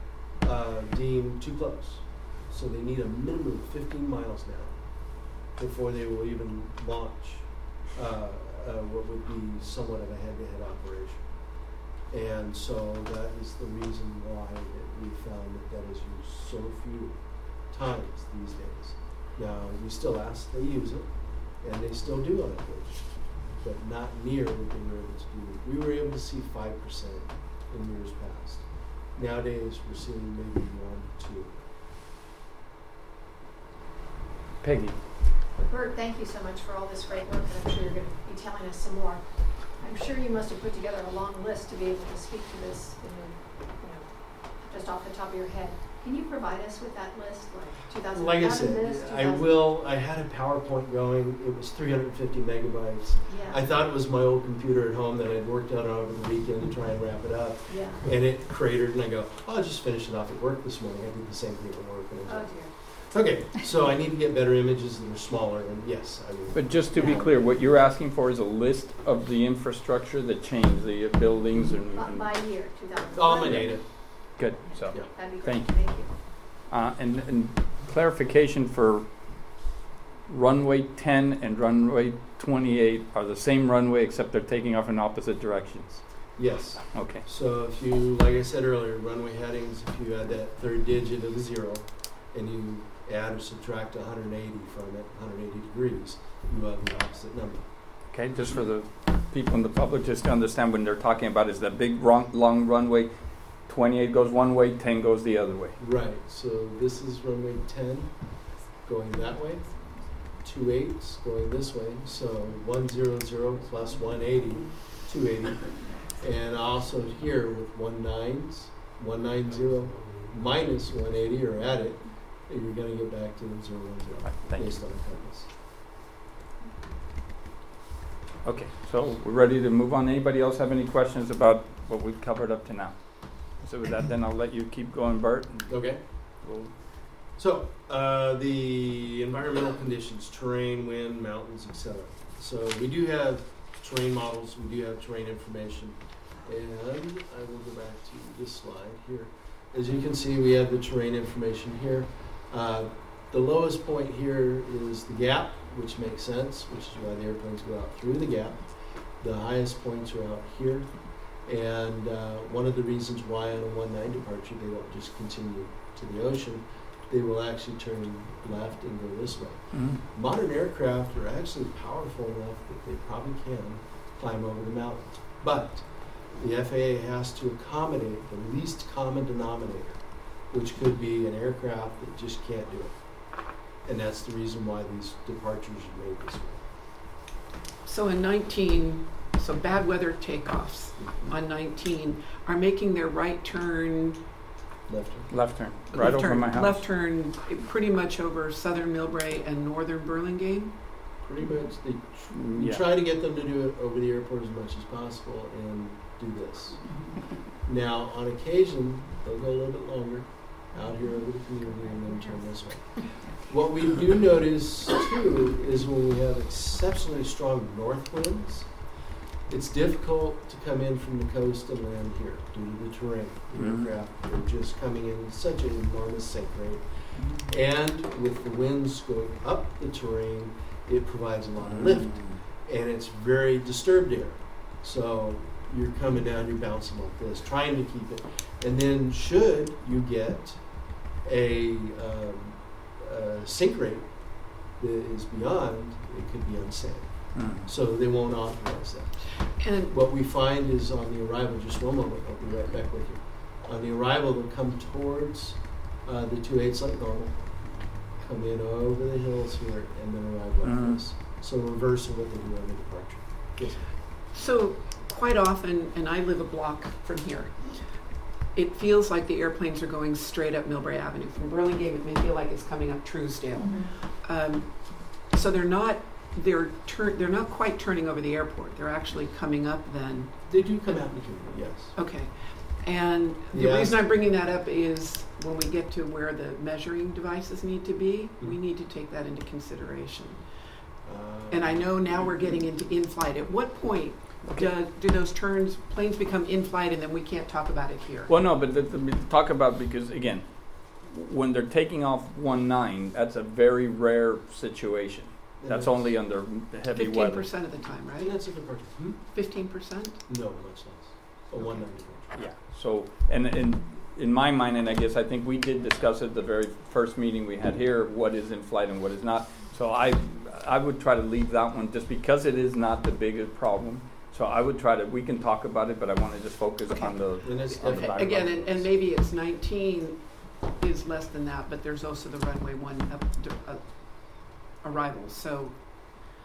Speaker 5: deemed too close. So they need a minimum of 15 miles now before they will even launch what would be somewhat of a head-to-head operation. And so that is the reason why we found that is used so few times these days. Now, we still ask they use it, and they still do on occasion, but not near what they were able to do. We were able to see 5% in years past. Nowadays, we're seeing maybe 1 to 2.
Speaker 1: Peggy.
Speaker 13: Bert, thank you so much for all this great work, and I'm sure you're going to be telling us some more. I'm sure you must have put together a long list to be able to speak to this, just off the top of your head. Can you provide us with that list, like 2011
Speaker 5: Like I
Speaker 13: list?
Speaker 5: said, I
Speaker 13: 2000
Speaker 5: will. I had a PowerPoint going. It was 350 megabytes.
Speaker 13: Yeah.
Speaker 5: I thought it was my old computer at home that I'd worked on over the weekend to try and wrap it up.
Speaker 13: Yeah.
Speaker 5: And it cratered, and I go, oh, I'll just finish it off at work this morning. I did the same thing at work. And
Speaker 13: Oh
Speaker 5: it was
Speaker 13: dear.
Speaker 5: okay, so I need to get better images that are smaller, and yes, I will.
Speaker 1: But just to be clear, what you're asking for is a list of the infrastructure that changed, the buildings and.
Speaker 13: By year, 2011.
Speaker 5: All my data.
Speaker 1: Good, so,
Speaker 5: Yeah.
Speaker 13: That'd be great.
Speaker 1: thank you.
Speaker 13: Thank you.
Speaker 1: And clarification for runway 10 and runway 28 are the same runway except they're taking off in opposite directions.
Speaker 5: Yes.
Speaker 1: Okay.
Speaker 5: So if you, like I said earlier, runway headings, if you add that third digit of a 0, and you add or subtract 180 from it, 180 degrees, you have the opposite number.
Speaker 1: Okay, just for the people in the public, just to understand when they're talking about is that big long runway, 28 goes one way, 10 goes the other way.
Speaker 5: Right, so this is runway 10 going that way, 28's going this way, so 100 plus 180, 280. And also here with 19's, 190 minus 180, or add it, you're going to get back to 010
Speaker 1: Thank
Speaker 5: based on the compass.
Speaker 1: Okay, so we're ready to move on. Anybody else have any questions about what we've covered up to now? So with that, then I'll let you keep going, Bert.
Speaker 5: Okay.
Speaker 1: We'll
Speaker 5: So the environmental conditions, terrain, wind, mountains, etc. So we do have terrain models, we do have terrain information, and I will go back to this slide here. As you can see, we have the terrain information here. The lowest point here is the gap, which makes sense, which is why the airplanes go out through the gap. The highest points are out here. And one of the reasons why on a 19 departure they won't just continue to the ocean, they will actually turn left and go this way.
Speaker 1: Mm-hmm.
Speaker 5: Modern aircraft are actually powerful enough that they probably can climb over the mountains. But the FAA has to accommodate the least common denominator, which could be an aircraft that just can't do it. And that's the reason why these departures are made this way.
Speaker 3: So in 19, so bad weather takeoffs on 19 are making their right turn,
Speaker 1: left turn, right over my house.
Speaker 3: left turn pretty much over southern Millbrae and northern Burlingame.
Speaker 5: Pretty much, we
Speaker 1: Yeah.
Speaker 5: try to get them to do it over the airport as much as possible and do this. Now, on occasion, they'll go a little bit longer out here over the community and then turn this way. What we do notice, too, is when we have exceptionally strong north winds, it's difficult to come in from the coast and land here due to the terrain. The aircraft are just coming in such an enormous sink rate. And with the winds going up the terrain, it provides a lot of lift. And it's very disturbed air. So you're coming down, you're bouncing like this, trying to keep it. And then should you get a sink rate that is beyond, it could be unsafe. So they won't authorize that. And what we find is on the arrival, just one moment, I'll be right back with you. On the arrival, they'll come towards the 28s like normal, come in over the hills here, and then arrive like this. So reverse of what they do on the departure. Yes.
Speaker 3: So quite often, and I live a block from here, it feels like the airplanes are going straight up Millbrae Avenue. From Burlingame, it may feel like it's coming up Truesdale. So they're not quite turning over the airport. They're actually coming up then.
Speaker 5: They do come out in Cuba, yes.
Speaker 3: Okay. And the reason I'm bringing that up is when we get to where the measuring devices need to be, we need to take that into consideration. And I know now we're getting into in-flight. At what point do those planes become in-flight and then we can't talk about it here?
Speaker 1: Well, no, but talk about, because again, when they're taking off 19, that's a very rare situation. That's only under heavy weather.
Speaker 3: 15% of the time, right?
Speaker 5: And that's a departure.
Speaker 3: 15%?
Speaker 5: No, much less. A 190 departure.
Speaker 1: Yeah. So, and in my mind, and I guess I think we did discuss it the very first meeting we had here, what is in flight and what is not. So I would try to leave that one just because it is not the biggest problem. So I would try to, we can talk about it, but I want to just focus on the
Speaker 3: Again, and maybe it's 19 is less than that, but there's also the runway 1 arrivals. So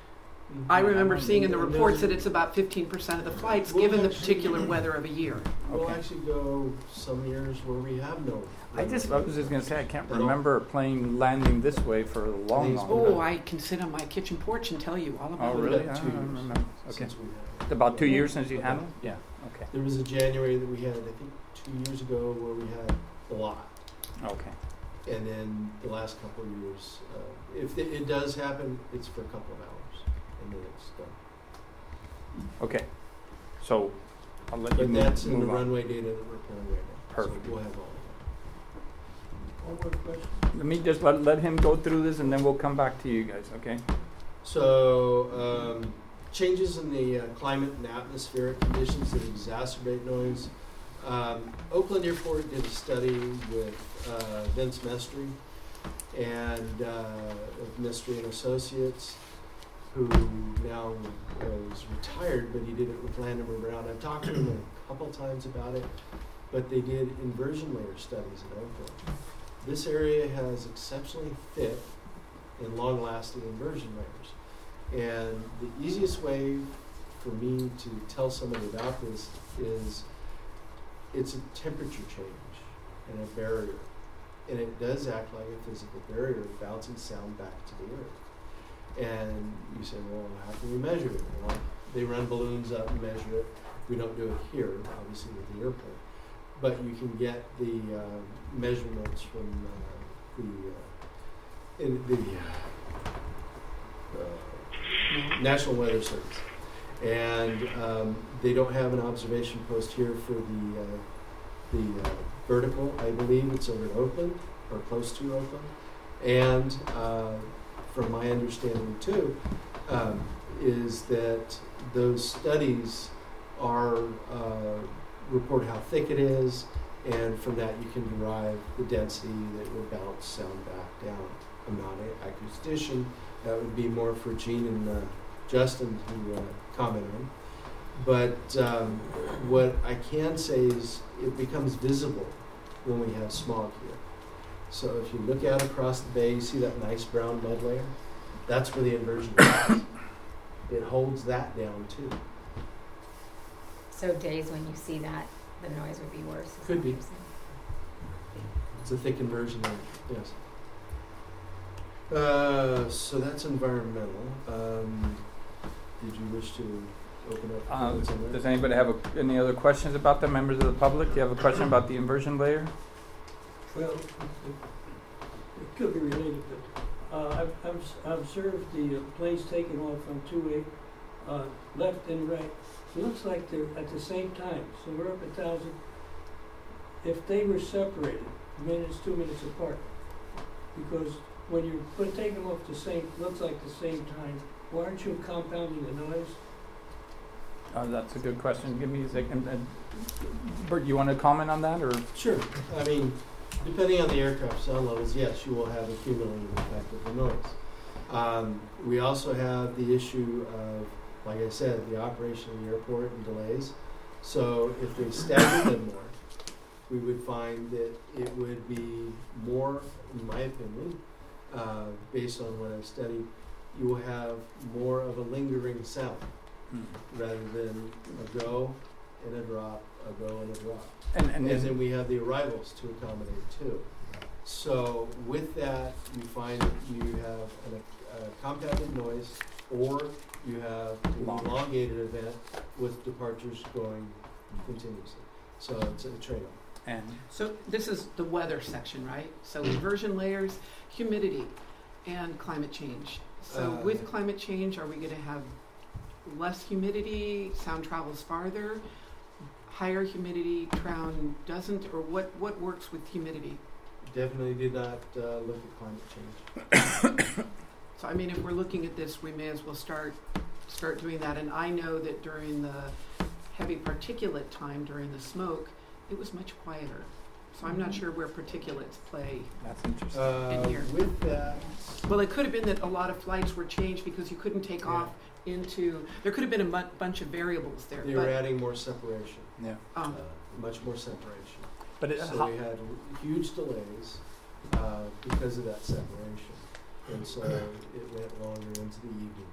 Speaker 3: I remember
Speaker 1: don't
Speaker 3: seeing in the
Speaker 5: know.
Speaker 3: reports that it's about 15% of the flights,
Speaker 5: We'll
Speaker 3: given the
Speaker 5: actually-
Speaker 3: particular weather of a year.
Speaker 5: We'll
Speaker 1: Okay.
Speaker 5: actually go some years where we have no.
Speaker 1: I was just gonna say, I can't
Speaker 5: At all.
Speaker 1: remember a plane landing this way for a long, long
Speaker 3: Oh,
Speaker 1: time.
Speaker 3: I can sit on my kitchen porch and tell you all about
Speaker 1: Oh,
Speaker 3: it.
Speaker 1: really?
Speaker 5: About
Speaker 1: I
Speaker 5: 2
Speaker 1: don't
Speaker 5: years
Speaker 1: remember. Okay.
Speaker 5: since we had it.
Speaker 1: About 2 years since you had it? Yeah, okay.
Speaker 5: There was a January that we had, I think, 2 years ago where we had a lot.
Speaker 1: Okay.
Speaker 5: And then the last couple of years, if it does happen, it's for a couple of hours, and then it's done.
Speaker 1: Okay. So I'll let you
Speaker 5: But that's in the
Speaker 1: move on.
Speaker 5: runway data that we're pulling right now.
Speaker 1: Perfect.
Speaker 5: So we'll have all
Speaker 12: One more question.
Speaker 1: Let me just let him go through this and then we'll come back to you guys, okay?
Speaker 5: of that. So, changes in the climate and atmospheric conditions that exacerbate noise. Oakland Airport did a study with Vince Mestry and of Mestry and Associates, who now is retired, but he did it with Landover Brown. I've talked to him a couple times about it, but they did inversion layer studies in Oakland. This area has exceptionally thick and long-lasting inversion layers. And the easiest way for me to tell somebody about this is it's a temperature change and a barrier. And it does act like a physical barrier, bouncing sound back to the earth. And you say, well, how can we measure it? Well, they run balloons up and measure it. We don't do it here, obviously, with the airport. But you can get the measurements from National Weather Service. And they don't have an observation post here for the vertical. I believe it's over in Oakland, or close to Oakland. And from my understanding too, is that those studies are report how thick it is, and from that you can derive the density that will bounce sound back down. I'm not an acoustician. That would be more for Gene and Justin to comment on. But what I can say is it becomes visible when we have smog here. So if you look out across the bay, you see that nice brown mud layer? That's where the inversion is. It holds that down too.
Speaker 2: So days when you see that, the noise would be worse. is
Speaker 5: Could
Speaker 2: what
Speaker 5: be.
Speaker 2: you're saying?
Speaker 5: It's a thick inversion layer, yes. So that's environmental. Did you wish to open up comments on that?
Speaker 1: Does anybody have any other questions about that? Members of the public, do you have a question about the inversion layer?
Speaker 12: Well, it could be related, but I've observed the planes taking off from 2A, left and right. It looks like they're at the same time, so we're up 1,000. If they were separated, 2 minutes apart, because when you're taking off looks like the same time, why aren't you compounding the noise?
Speaker 1: That's a good question. Give me a second. Bert, you want to comment on that, or?
Speaker 5: Sure. I mean, depending on the aircraft sound levels, yes, you will have a cumulative effect of the noise. We also have the issue of, like I said, the operation of the airport and delays. So if they stagger them more, we would find that it would be more, in my opinion, based on what I've studied, you will have more of a lingering sound rather than a go and a drop, a go and a drop. And then we have the arrivals to accommodate too. So with that, you find that you have a compounded noise, or you have an elongated event with departures going continuously. So it's a trade-off.
Speaker 1: And
Speaker 3: so this is the weather section, right? So inversion layers, humidity, and climate change. So with climate change, are we going to have less humidity, sound travels farther, higher humidity, sound doesn't, or what works with humidity?
Speaker 5: Definitely did not look at climate change.
Speaker 3: So I mean, if we're looking at this, we may as well start doing that. And I know that during the heavy particulate time, during the smoke, it was much quieter. So I'm not sure where particulates play.
Speaker 1: That's interesting.
Speaker 3: In here.
Speaker 5: With that,
Speaker 3: well, it could have been that a lot of flights were changed because you couldn't take off into. There could have been a bunch of variables there.
Speaker 5: They were adding more separation.
Speaker 1: Yeah.
Speaker 5: Much more separation.
Speaker 1: But
Speaker 5: so we had huge delays because of that separation, and so it went longer into the evening.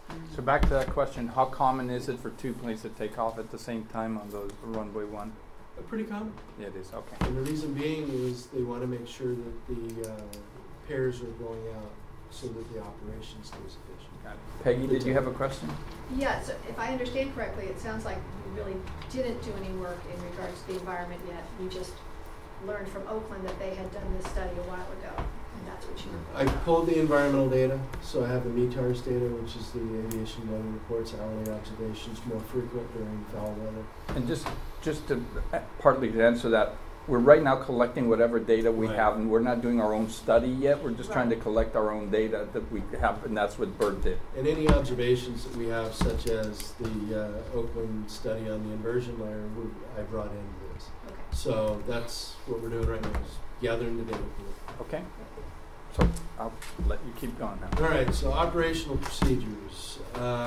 Speaker 1: So back to that question, how common is it for two planes to take off at the same time on those runway one?
Speaker 5: Pretty common.
Speaker 1: Yeah, it is, okay.
Speaker 5: And the reason being is they want to make sure that the pairs are going out so that the operation stays efficient.
Speaker 1: Got it. Peggy, did you have a question?
Speaker 13: Yeah, so if I understand correctly, it sounds like you really didn't do any work in regards to the environment yet. You just learned from Oakland that they had done this study a while ago, and that's what you
Speaker 5: I pulled the environmental data, so I have the METARS data, which is the aviation weather reports, hourly observations, more frequent during foul weather.
Speaker 1: And just to partly to answer that, we're right now collecting whatever data we
Speaker 5: Right.
Speaker 1: have, and we're not doing our own study yet. We're just trying to
Speaker 13: Right.
Speaker 1: collect our own data that we have, and that's what Bert did.
Speaker 5: And any observations that we have, such as the Oakland study on the inversion layer, I brought into this.
Speaker 13: Okay.
Speaker 5: So that's what we're doing right now, is gathering the data for it.
Speaker 1: Okay? So I'll let you keep going now.
Speaker 5: All right, so operational procedures.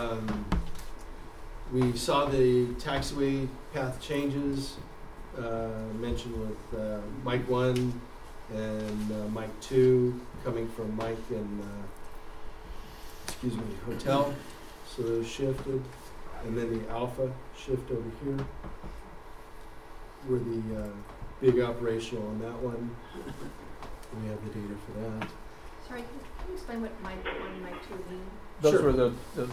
Speaker 5: We saw the taxiway path changes mentioned with Mike 1 and Mike 2 coming from Mike and, Hotel. So those shifted. And then the Alpha shift over here. We're the big operational on that one. We have the data for that.
Speaker 13: Sorry, can you explain what Mike 1 and Mike 2 mean?
Speaker 1: Those
Speaker 5: Sure.
Speaker 1: were the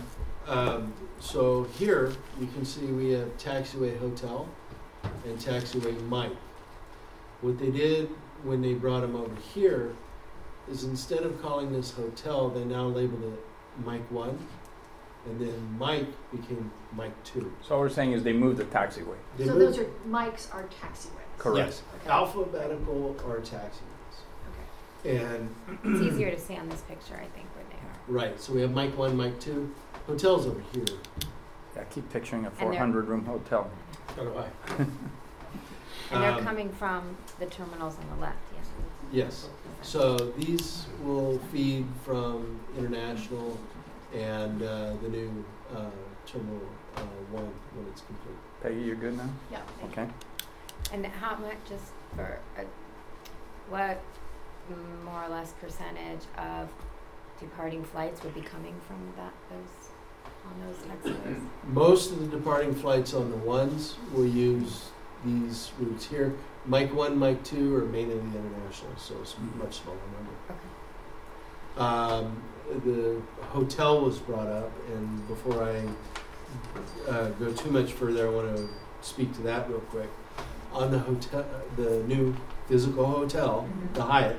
Speaker 5: So here you can see we have taxiway hotel and taxiway Mike. What they did when they brought them over here is instead of calling this hotel, they now labeled it Mike 1, and then Mike became Mike 2.
Speaker 1: So all we're saying is they moved the taxiway.
Speaker 5: They
Speaker 13: So
Speaker 5: moved-
Speaker 13: those are, Mikes are taxiways?
Speaker 1: Correct.
Speaker 5: Yes,
Speaker 13: Okay.
Speaker 5: alphabetical are taxiways.
Speaker 13: Okay.
Speaker 5: And
Speaker 2: It's easier to see on this picture, I think, where they are.
Speaker 5: right, so we have Mike 1, Mike 2. Hotel's over here.
Speaker 1: Yeah, I keep picturing a
Speaker 2: And they're-
Speaker 1: 400-room hotel.
Speaker 11: So do I.
Speaker 2: And they're
Speaker 5: Um,
Speaker 2: coming from the terminals on the left, yes.
Speaker 5: Yes. So these will feed from International and the new Terminal 1 when it's complete.
Speaker 1: Peggy, you're good now?
Speaker 13: Yeah. thank you.
Speaker 1: Okay.
Speaker 2: And how much, just for, what more or less percentage of departing flights would be coming from those taxiways?
Speaker 5: Most of the departing flights on the ones will use these routes here. Mike 1, Mike 2 are mainly the International, so it's a much smaller number. The hotel was brought up, and before I go too much further, I want to speak to that real quick. On the hotel, the new physical hotel, the Hyatt,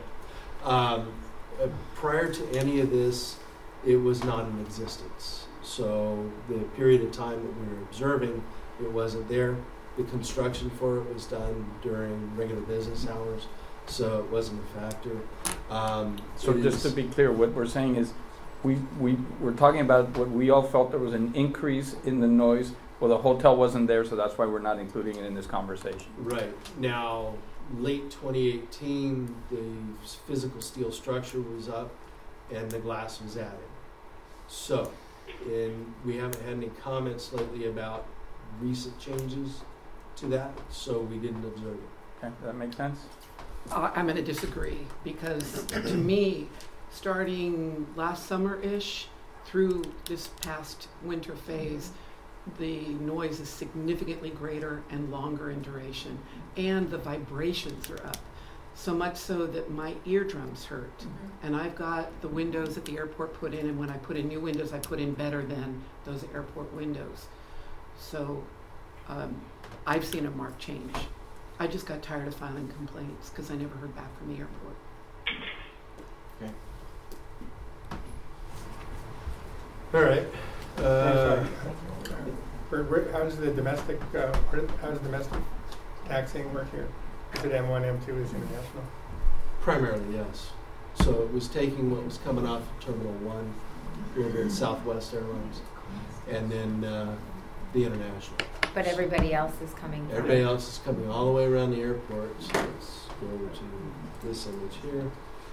Speaker 5: prior to any of this, it was not in existence. So the period of time that we were observing, it wasn't there. The construction for it was done during regular business hours, so it wasn't a factor.
Speaker 1: So
Speaker 5: it
Speaker 1: just
Speaker 5: is-
Speaker 1: to be clear, what we're saying is we're talking about what we all felt there was an increase in the noise. Well, the hotel wasn't there, so that's why we're not including it in this conversation.
Speaker 5: Right. Now, late 2018, the physical steel structure was up and the glass was added. So, and we haven't had any comments lately about recent changes to that, so we didn't observe it.
Speaker 1: Okay, does that make sense?
Speaker 3: I'm going to disagree because to me, starting last summer-ish through this past winter phase, the noise is significantly greater and longer in duration, and the vibrations are up. So much so that my eardrums hurt. And I've got the windows at the airport put in, and when I put in new windows, I put in better than those airport windows. So I've seen a marked change. I just got tired of filing complaints because I never heard back from the airport.
Speaker 5: Okay. All right.
Speaker 11: How does the domestic taxiing work here? Is it M1, M2 is international?
Speaker 5: Primarily, yes. So it was taking what was coming off of Terminal 1, a little bit Southwest Airlines, and then the International.
Speaker 2: But everybody else is coming from?
Speaker 5: Everybody else is coming all the way around the airport. So let's go over to this image here.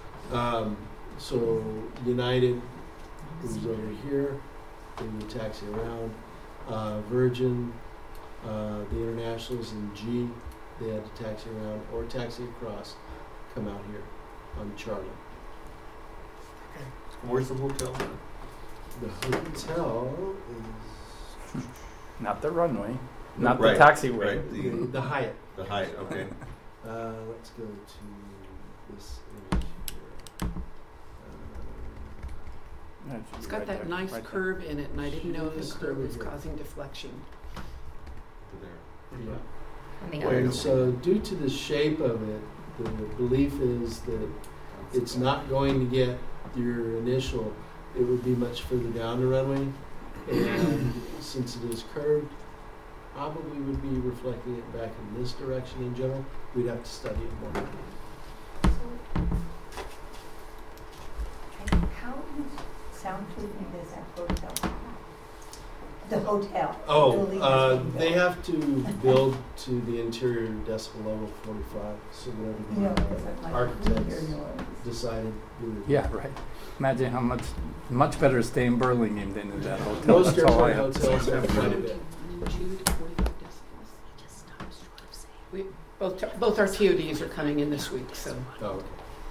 Speaker 5: So United is over here. They would taxi around. Virgin, the Internationals in G, they had to taxi around or taxi across, come out here on Charlie.
Speaker 4: Where's the hotel?
Speaker 5: The hotel is
Speaker 1: Not the runway,
Speaker 4: No,
Speaker 1: not
Speaker 4: right,
Speaker 1: the taxiway.
Speaker 4: right,
Speaker 5: the Hyatt.
Speaker 4: The Hyatt, okay.
Speaker 5: Let's go to this image here.
Speaker 1: That should
Speaker 3: It's
Speaker 1: be
Speaker 3: got
Speaker 1: right
Speaker 3: that
Speaker 1: there,
Speaker 3: nice
Speaker 1: right there.
Speaker 3: curve in it, and I didn't know the
Speaker 5: This
Speaker 3: curve
Speaker 5: over
Speaker 3: was
Speaker 5: here.
Speaker 3: causing deflection.
Speaker 4: To there.
Speaker 5: Yeah.
Speaker 2: And the
Speaker 4: Wait,
Speaker 5: And
Speaker 2: other-
Speaker 5: so due to the shape of it, the belief is that it's not going to get your initial, it would be much further down the runway. And since it is curved, probably would be reflecting it back in this direction in general. We'd have to study it more.
Speaker 14: And how is soundproofing this at hotel? The hotel.
Speaker 5: They have to build to the interior decibel level 45, so whatever the architects decided.
Speaker 1: Yeah, right. Imagine how much better to stay in Burlingame than in that hotel.
Speaker 5: Most
Speaker 1: That's all I
Speaker 5: airport
Speaker 1: have to
Speaker 5: hotels
Speaker 1: say.
Speaker 5: have quite a bit.
Speaker 3: 2 to 45 decibels. Both our TODs are coming in this week, so.
Speaker 5: Oh, okay.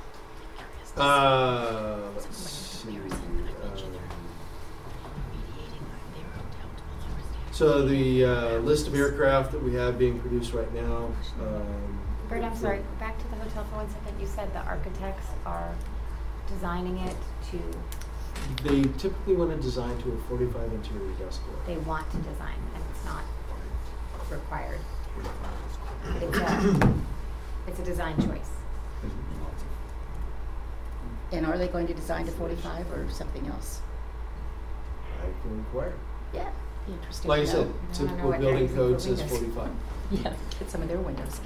Speaker 5: Let's see. So the list of aircraft that we have being produced right now.
Speaker 2: Bert, I'm sorry, back to the hotel for 1 second. You said the architects are designing it to,
Speaker 5: They typically want to design to a 45 interior decibel.
Speaker 2: they want to design, and it's not required. It's a design choice.
Speaker 10: And are they going to design to 45 or something else?
Speaker 5: I can inquire.
Speaker 10: Yeah, be interesting
Speaker 5: Like I
Speaker 10: to
Speaker 5: said,
Speaker 10: know.
Speaker 5: typical
Speaker 2: what
Speaker 5: building
Speaker 2: they're
Speaker 5: code
Speaker 2: using
Speaker 5: says
Speaker 2: for windows.
Speaker 5: 45.
Speaker 10: Yeah, get some of their windows.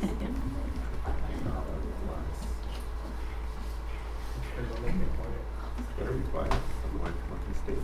Speaker 4: Better be quiet. Otherwise, come up and stay.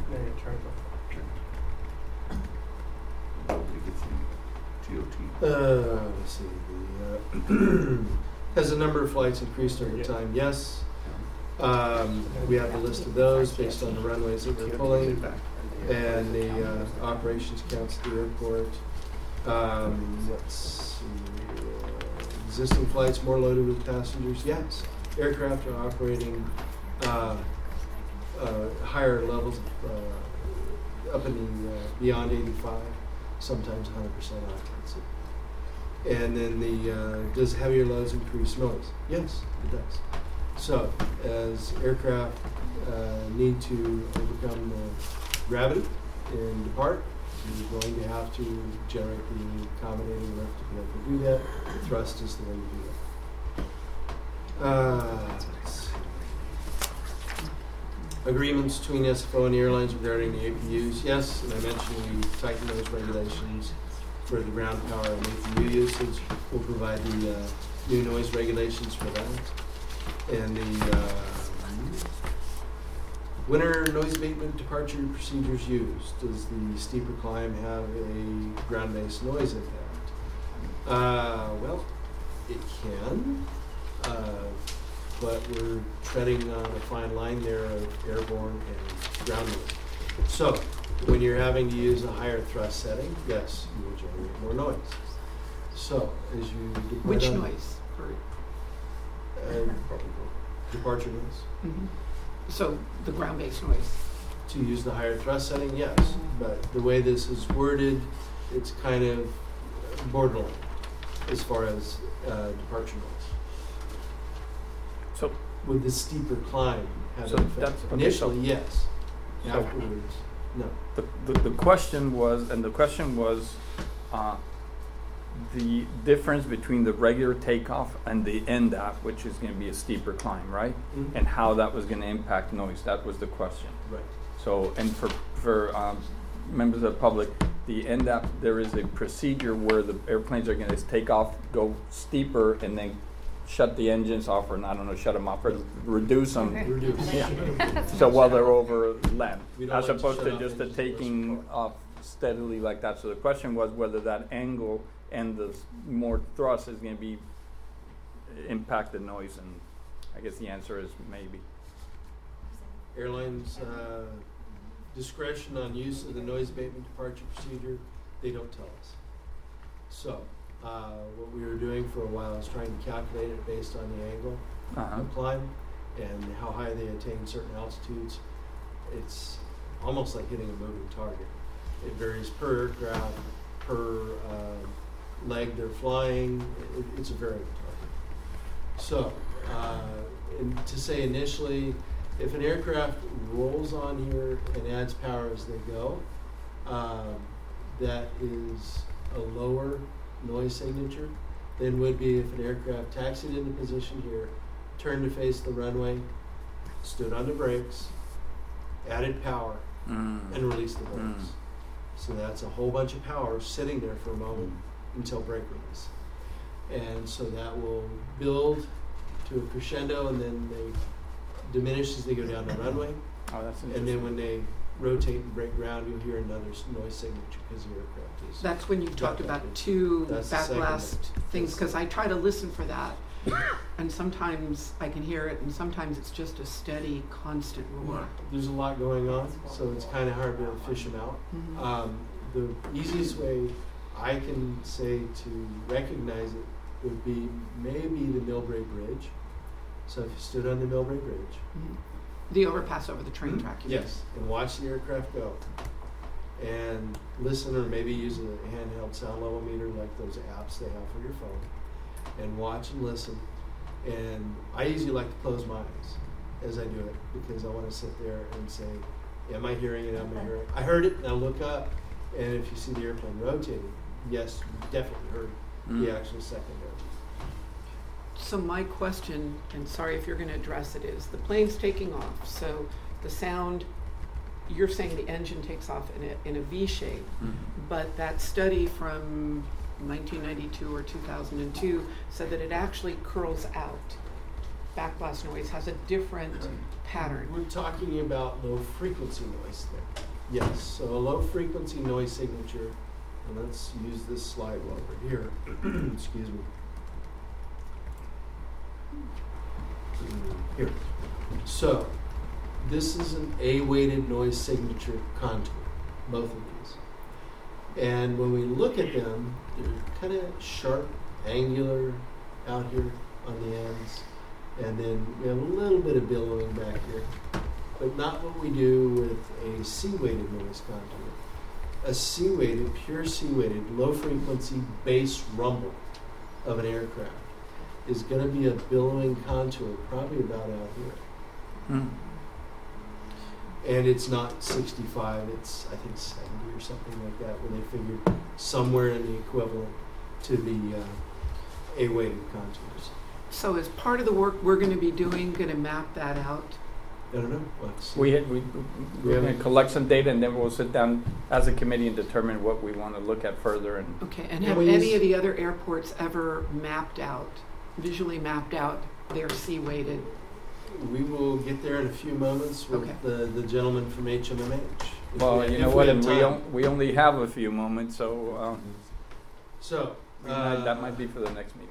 Speaker 4: Nobody gets in TOT.
Speaker 5: Let's see. Has the number of flights increased over time? Yes. We have the list of those based on the runways that we're pulling and the operations counts at the airport. Let's see. Existing flights more loaded with passengers? Yes. Aircraft are operating higher levels of, up in the beyond 85, sometimes 100% occupancy. And then does heavier loads increase noise? Yes, it does. So as aircraft need to overcome gravity and depart, you're going to have to generate the accommodating lift to be able to do that. Thrust is the way to do that. Let's see. Agreements between SFO and the airlines regarding the APUs. Yes, and I mentioned we tightened those regulations for the ground power and APU usage. We'll provide the new noise regulations for that. And the winter noise abatement departure procedures used. Does the steeper climb have a ground-based noise impact? Well, it can, but we're treading on a fine line there of airborne and ground noise. So, when you're having to use a higher thrust setting, yes, you will generate more noise. So, as you depart
Speaker 3: Which
Speaker 5: on-
Speaker 3: noise?
Speaker 5: departure noise.
Speaker 3: Mm-hmm. So the ground-based noise.
Speaker 5: To use the higher thrust setting, yes, but the way this is worded, it's kind of borderline as far as departure noise.
Speaker 1: So,
Speaker 5: Would the steeper climb have
Speaker 1: So
Speaker 5: an effect?
Speaker 1: that's- okay,
Speaker 5: Initially,
Speaker 1: so-
Speaker 5: yes.
Speaker 1: so-
Speaker 5: Afterwards, no.
Speaker 1: the question was, the difference between the regular takeoff and the NDAP, which is going to be a steeper climb, right?
Speaker 5: Mhm.
Speaker 1: And how that was going to impact noise. That was the question.
Speaker 5: Right.
Speaker 1: So, and for members of the public, the NDAP, there is a procedure where the airplanes are going to take off, go steeper, and then shut the engines off, or I don't know, shut them off, or reduce them.
Speaker 5: Reduce.
Speaker 1: Yeah. So while they're over land,
Speaker 5: We don't
Speaker 1: as
Speaker 5: like to
Speaker 1: opposed
Speaker 5: shut
Speaker 1: to
Speaker 5: off
Speaker 1: just the
Speaker 5: engines unless
Speaker 1: taking
Speaker 5: required.
Speaker 1: off steadily like that. So the question was whether that angle and the more thrust is going to be impact the noise, and I guess the answer is maybe.
Speaker 5: Airlines' discretion on use of the noise abatement departure procedure, they don't tell us. So, what we were doing for a while is trying to calculate it based on the angle
Speaker 1: Uh-huh.
Speaker 5: of climb and how high they attain certain altitudes. It's almost like hitting a moving target. It varies per aircraft, per leg they're flying. It's a variable target. So, and to say initially, if an aircraft rolls on here and adds power as they go, that is a lower noise signature than would be if an aircraft taxied into position here, turned to face the runway, stood on the brakes, added power, and released the brakes. So that's a whole bunch of power sitting there for a moment until brake release. And so that will build to a crescendo, and then they diminish as they go down the runway.
Speaker 1: Oh, that's interesting.
Speaker 5: And then when they rotate and break ground, you'll hear another noise signature because the aircraft is.
Speaker 3: That's when you talked about two
Speaker 5: That's the
Speaker 3: backblast
Speaker 5: second
Speaker 3: things, because I try to listen for that, and sometimes I can hear it, and sometimes it's just a steady, constant roar.
Speaker 5: There's a lot going on, so it's kind of hard to fish them out.
Speaker 3: Mhm.
Speaker 5: The easiest way I can say to recognize it would be maybe the Millbrae Bridge. So if you stood on the Millbrae Bridge.
Speaker 3: Mhm. The overpass over the train track. you mean?
Speaker 5: Yes, and watch the aircraft go. And listen, or maybe use a handheld sound level meter like those apps they have for your phone. And watch and listen. And I usually like to close my eyes as I do it because I want to sit there and say, am I hearing it? Am I hearing it? I heard it, now look up. And if you see the airplane rotating, yes, you definitely heard the actual secondary.
Speaker 3: So my question, and sorry if you're going to address it, is the plane's taking off. So the sound, you're saying the engine takes off in a V shape, but that study from 1992 or 2002 said that it actually curls out. Backblast noise has a different pattern.
Speaker 5: We're talking about low frequency noise there. Yes, so a low frequency noise signature, and let's use this slide while we're here. Excuse me. Here. So, this is an A-weighted noise signature contour, both of these. And when we look at them, they're kind of sharp, angular out here on the ends. And then we have a little bit of billowing back here, but not what we do with a C-weighted noise contour. A C-weighted, pure C-weighted, low-frequency bass rumble of an aircraft is going to be a billowing contour, probably about out here. And it's not 65, it's I think 70 or something like that, when they figured somewhere in the equivalent to the A-weighted contours.
Speaker 3: So is part of the work we're going to be doing going to map that out?
Speaker 5: I don't know. Let's see.
Speaker 1: We're going to collect some data, and then we'll sit down as a committee and determine what we want to look at further. And
Speaker 3: Okay, and have any of the other airports ever visually mapped out their C-weighted?
Speaker 5: We will get there in a few moments with the gentleman from HMMH.
Speaker 1: Well, you know what? We only have a few moments, so that might be for the next meeting.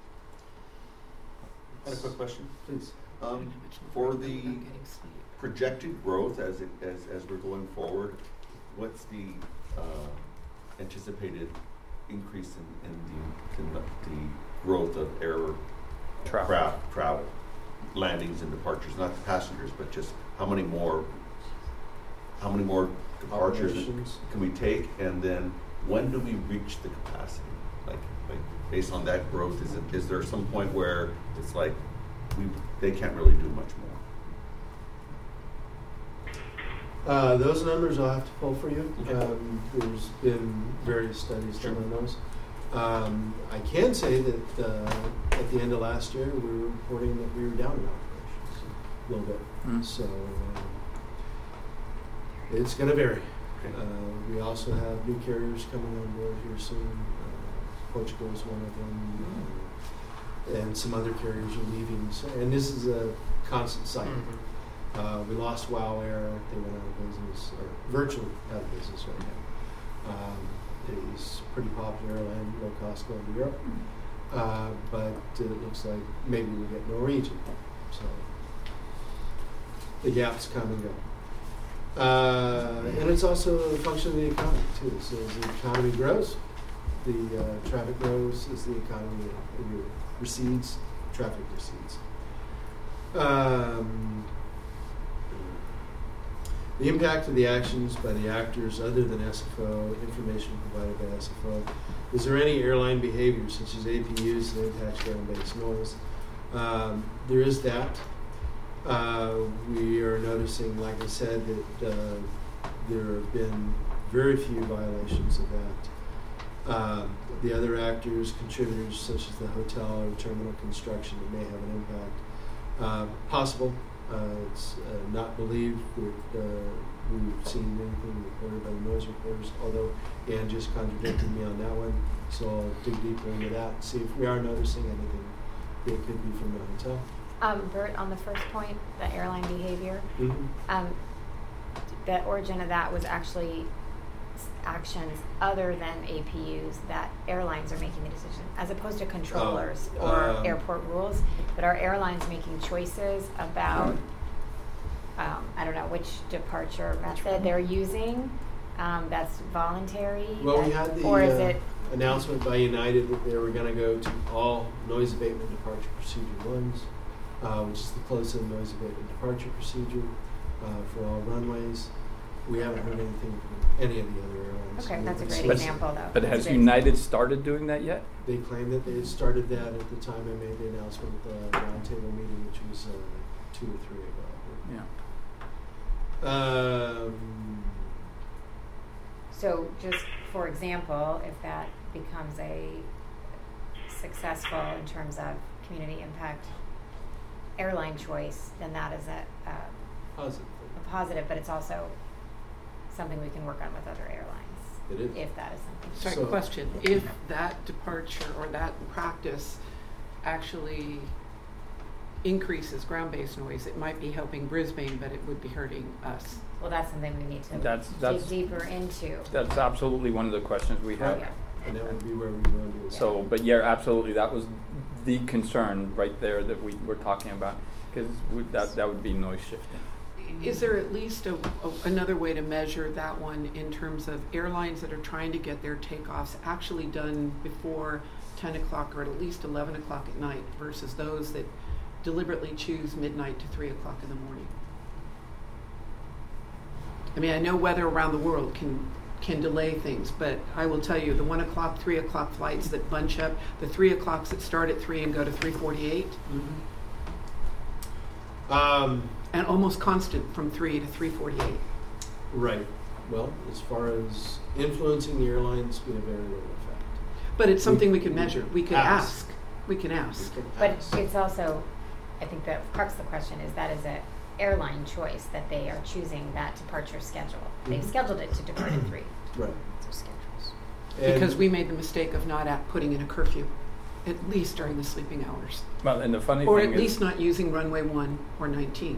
Speaker 4: I had a quick question.
Speaker 5: Please.
Speaker 4: For the projected growth as we're going forward, what's the anticipated increase in the growth of aircraft travel, landings and departures? Not the passengers, but just how many more departures can we take, and then when do we reach the capacity? Like based on that growth, is there some point where it's like they can't really do much more?
Speaker 5: Those numbers I'll have to pull for you. There's been various studies done on those. I can say that at the end of last year, we were reporting that we were down in operations a little bit. So it's going to vary. We also have new carriers coming on board here soon. Portugal is one of them, and some other carriers are leaving. So, and this is a constant cycle. We lost WOW Air. They went out of business, or virtually out of business right now. It's a pretty popular airline, low cost going to Europe. But it looks like maybe we'll get Norwegian. So the gaps come and go. And it's also a function of the economy too. So as the economy grows, the traffic grows. As the economy recedes, traffic recedes. The impact of the actions by the actors other than SFO, information provided by SFO. Is there any airline behavior such as APUs that impacts ground-based noise? There is that. We are noticing, like I said, that there have been very few violations of that. The other actors, contributors such as the hotel or terminal construction that may have an impact. Possible. It's not believed that we've seen anything reported by the noise reporters, although Ann just contradicted me on that one. So I'll dig deeper into that and see if we are noticing anything that could be from the hotel.
Speaker 2: Bert, on the first point, the airline behavior,
Speaker 5: Mm-hmm.
Speaker 2: the origin of that was actually actions other than APUs that airlines are making the decision, as opposed to controllers or airport rules. But are airlines making choices about, I don't know, which departure method they're using? That's voluntary?
Speaker 5: Well, we had the
Speaker 2: or is it
Speaker 5: announcement by United that they were going to go to all noise abatement departure procedure ones, which is the close-in noise abatement departure procedure for all runways. We haven't heard anything from any of the other airlines.
Speaker 2: Okay, that's a great example, though.
Speaker 1: But has United started doing that yet?
Speaker 5: They claimed that they had started that at the time I made the announcement at the roundtable meeting, which was 2 or 3 ago.
Speaker 1: Yeah.
Speaker 2: So just for example, if that becomes a successful in terms of community impact airline choice, then that is a positive, but it's also something we can work on with other airlines.
Speaker 5: It is.
Speaker 2: If that is something.
Speaker 3: Sorry,
Speaker 5: So-
Speaker 3: question. If that departure or that practice actually increases ground-based noise, it might be helping Brisbane, but it would be hurting us.
Speaker 2: Well, that's something we need to
Speaker 1: That's
Speaker 2: dig deeper into.
Speaker 1: That's absolutely one of the questions we have.
Speaker 2: Yeah.
Speaker 5: And that would be where we run to.
Speaker 1: So, but yeah, absolutely, that was the concern right there that we were talking about, because that would be noise shifting.
Speaker 3: Is there at least another way to measure that one in terms of airlines that are trying to get their takeoffs actually done before 10 o'clock or at least 11 o'clock at night versus those that deliberately choose midnight to 3 o'clock in the morning? I mean, I know weather around the world can delay things, but I will tell you the 1 o'clock, 3 o'clock flights that bunch up, the 3 o'clocks that start at 3 and go to 3:48, and almost constant from 3 to 3:48.
Speaker 5: Right. Well, as far as influencing the airlines, we have very little effect.
Speaker 3: But it's something we can measure. We could
Speaker 5: ask.
Speaker 3: We can ask.
Speaker 2: But it's also, I think the crux of the question is that is a airline choice that they are choosing that departure schedule. They've scheduled it to depart at 3.
Speaker 5: Right.
Speaker 2: Their schedules.
Speaker 3: Because we made the mistake of not putting in a curfew, at least during the sleeping hours.
Speaker 1: Well, and the funny
Speaker 3: Or
Speaker 1: thing
Speaker 3: at least not using runway 1 or 19.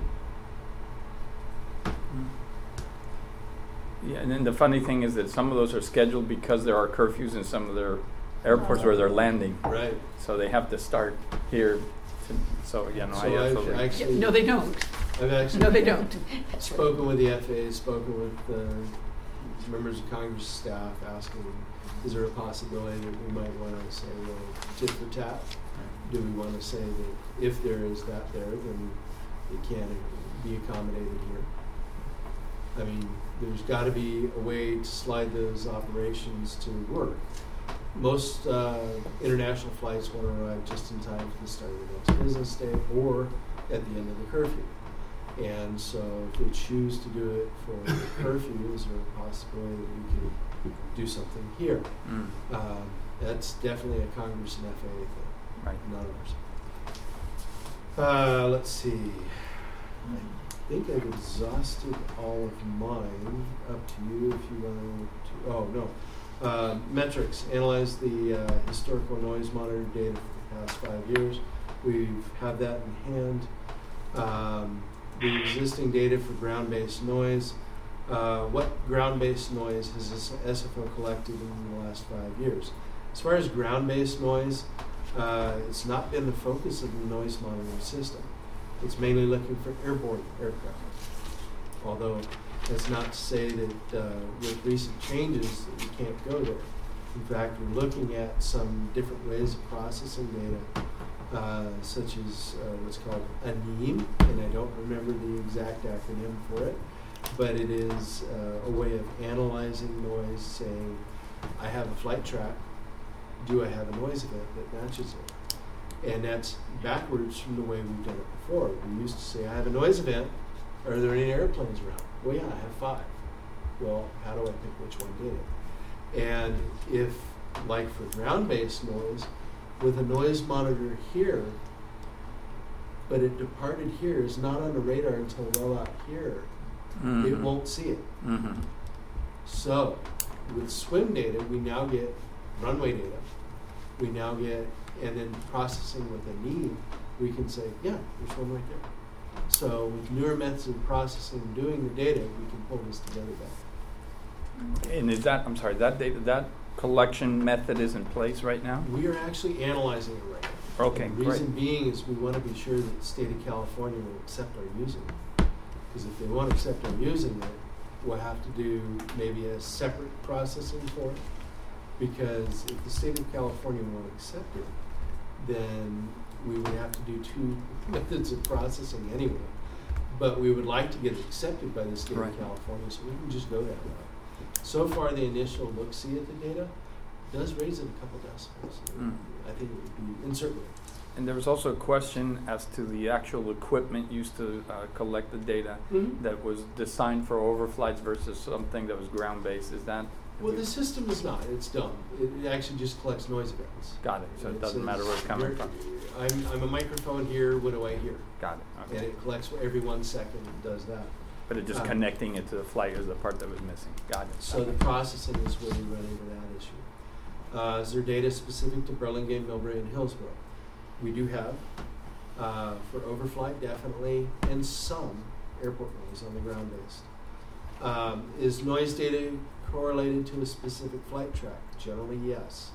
Speaker 1: Yeah, and then the funny thing is that some of those are scheduled because there are curfews in some of their airports where they're landing.
Speaker 5: Right.
Speaker 1: So they have to start here. So yeah, no,
Speaker 5: So
Speaker 1: I
Speaker 5: I've
Speaker 1: absolutely.
Speaker 5: actually,
Speaker 3: No, they don't.
Speaker 5: I've actually
Speaker 3: No, they don't.
Speaker 5: spoken with the FAA, spoken with members of Congress staff, asking, is there a possibility that we might want to say, well, tit for tat? Do we want to say that if there is that there, then it can be accommodated here? I mean, there's got to be a way to slide those operations to work. Most international flights want to arrive just in time for the start of the next business day or at the end of the curfew. And so if they choose to do it for the curfew, is there a possibility that we could do something here? That's definitely a Congress and FAA thing,
Speaker 1: Right.
Speaker 5: not ours. Let's see. I think I've exhausted all of mine. Up to you if you want to. Oh, no. Metrics. Analyze the historical noise monitor data for the past 5 years. We have that in hand. The existing data for ground-based noise. What ground-based noise has SFO collected in the last 5 years? As far as ground-based noise, it's not been the focus of the noise monitoring system. It's mainly looking for airborne aircraft. Although that's not to say that with recent changes that we can't go there. In fact, we're looking at some different ways of processing data, such as what's called ANEEM, and I don't remember the exact acronym for it, but it is a way of analyzing noise, saying, I have a flight track, do I have a noise event that matches it? And that's backwards from the way we've done it before. We used to say, I have a noise event, are there any airplanes around? Well, yeah, I have 5. Well, how do I pick which one did it? And if, like for ground-based noise, with a noise monitor here, but it departed here, is not on the radar until well out here, it won't see it. So, with swim data, we now get runway data. We now get, and then processing with a need, we can say, yeah, there's one right there. So with newer methods of processing and doing the data, we can pull this together back.
Speaker 1: And is that, I'm sorry, that data, that collection method is in place right now?
Speaker 5: We are actually analyzing it right now.
Speaker 1: Okay,
Speaker 5: the reason
Speaker 1: great.
Speaker 5: being is we want to be sure that the state of California will accept our using it. Because if they want to accept our using it, we'll have to do maybe a separate processing for it. Because if the state of California won't accept it, then we would have to do 2 methods of processing anyway. But we would like to get it accepted by the state of California, so we can just go that route. So far, the initial look-see at the data does raise it a couple decibels. I think it would be, and certainly.
Speaker 1: And there was also a question as to the actual equipment used to collect the data that was designed for overflights versus something that was ground-based. Is that?
Speaker 5: Well, the system is not. It's dumb. It actually just collects noise events.
Speaker 1: Got it. So it doesn't matter where it's coming from.
Speaker 5: I'm a microphone here. What do I hear?
Speaker 1: Got it. Okay.
Speaker 5: And it collects every 1 second and does that.
Speaker 1: But it just connecting it to the flight is the part that was missing. Got it.
Speaker 5: So the processing is where we run into that issue. Is there data specific to Burlingame, Millbrae, and Hillsborough? We do have. For overflight, definitely, and some airport noise on the ground-based. Is noise data correlated to a specific flight track? Generally, yes.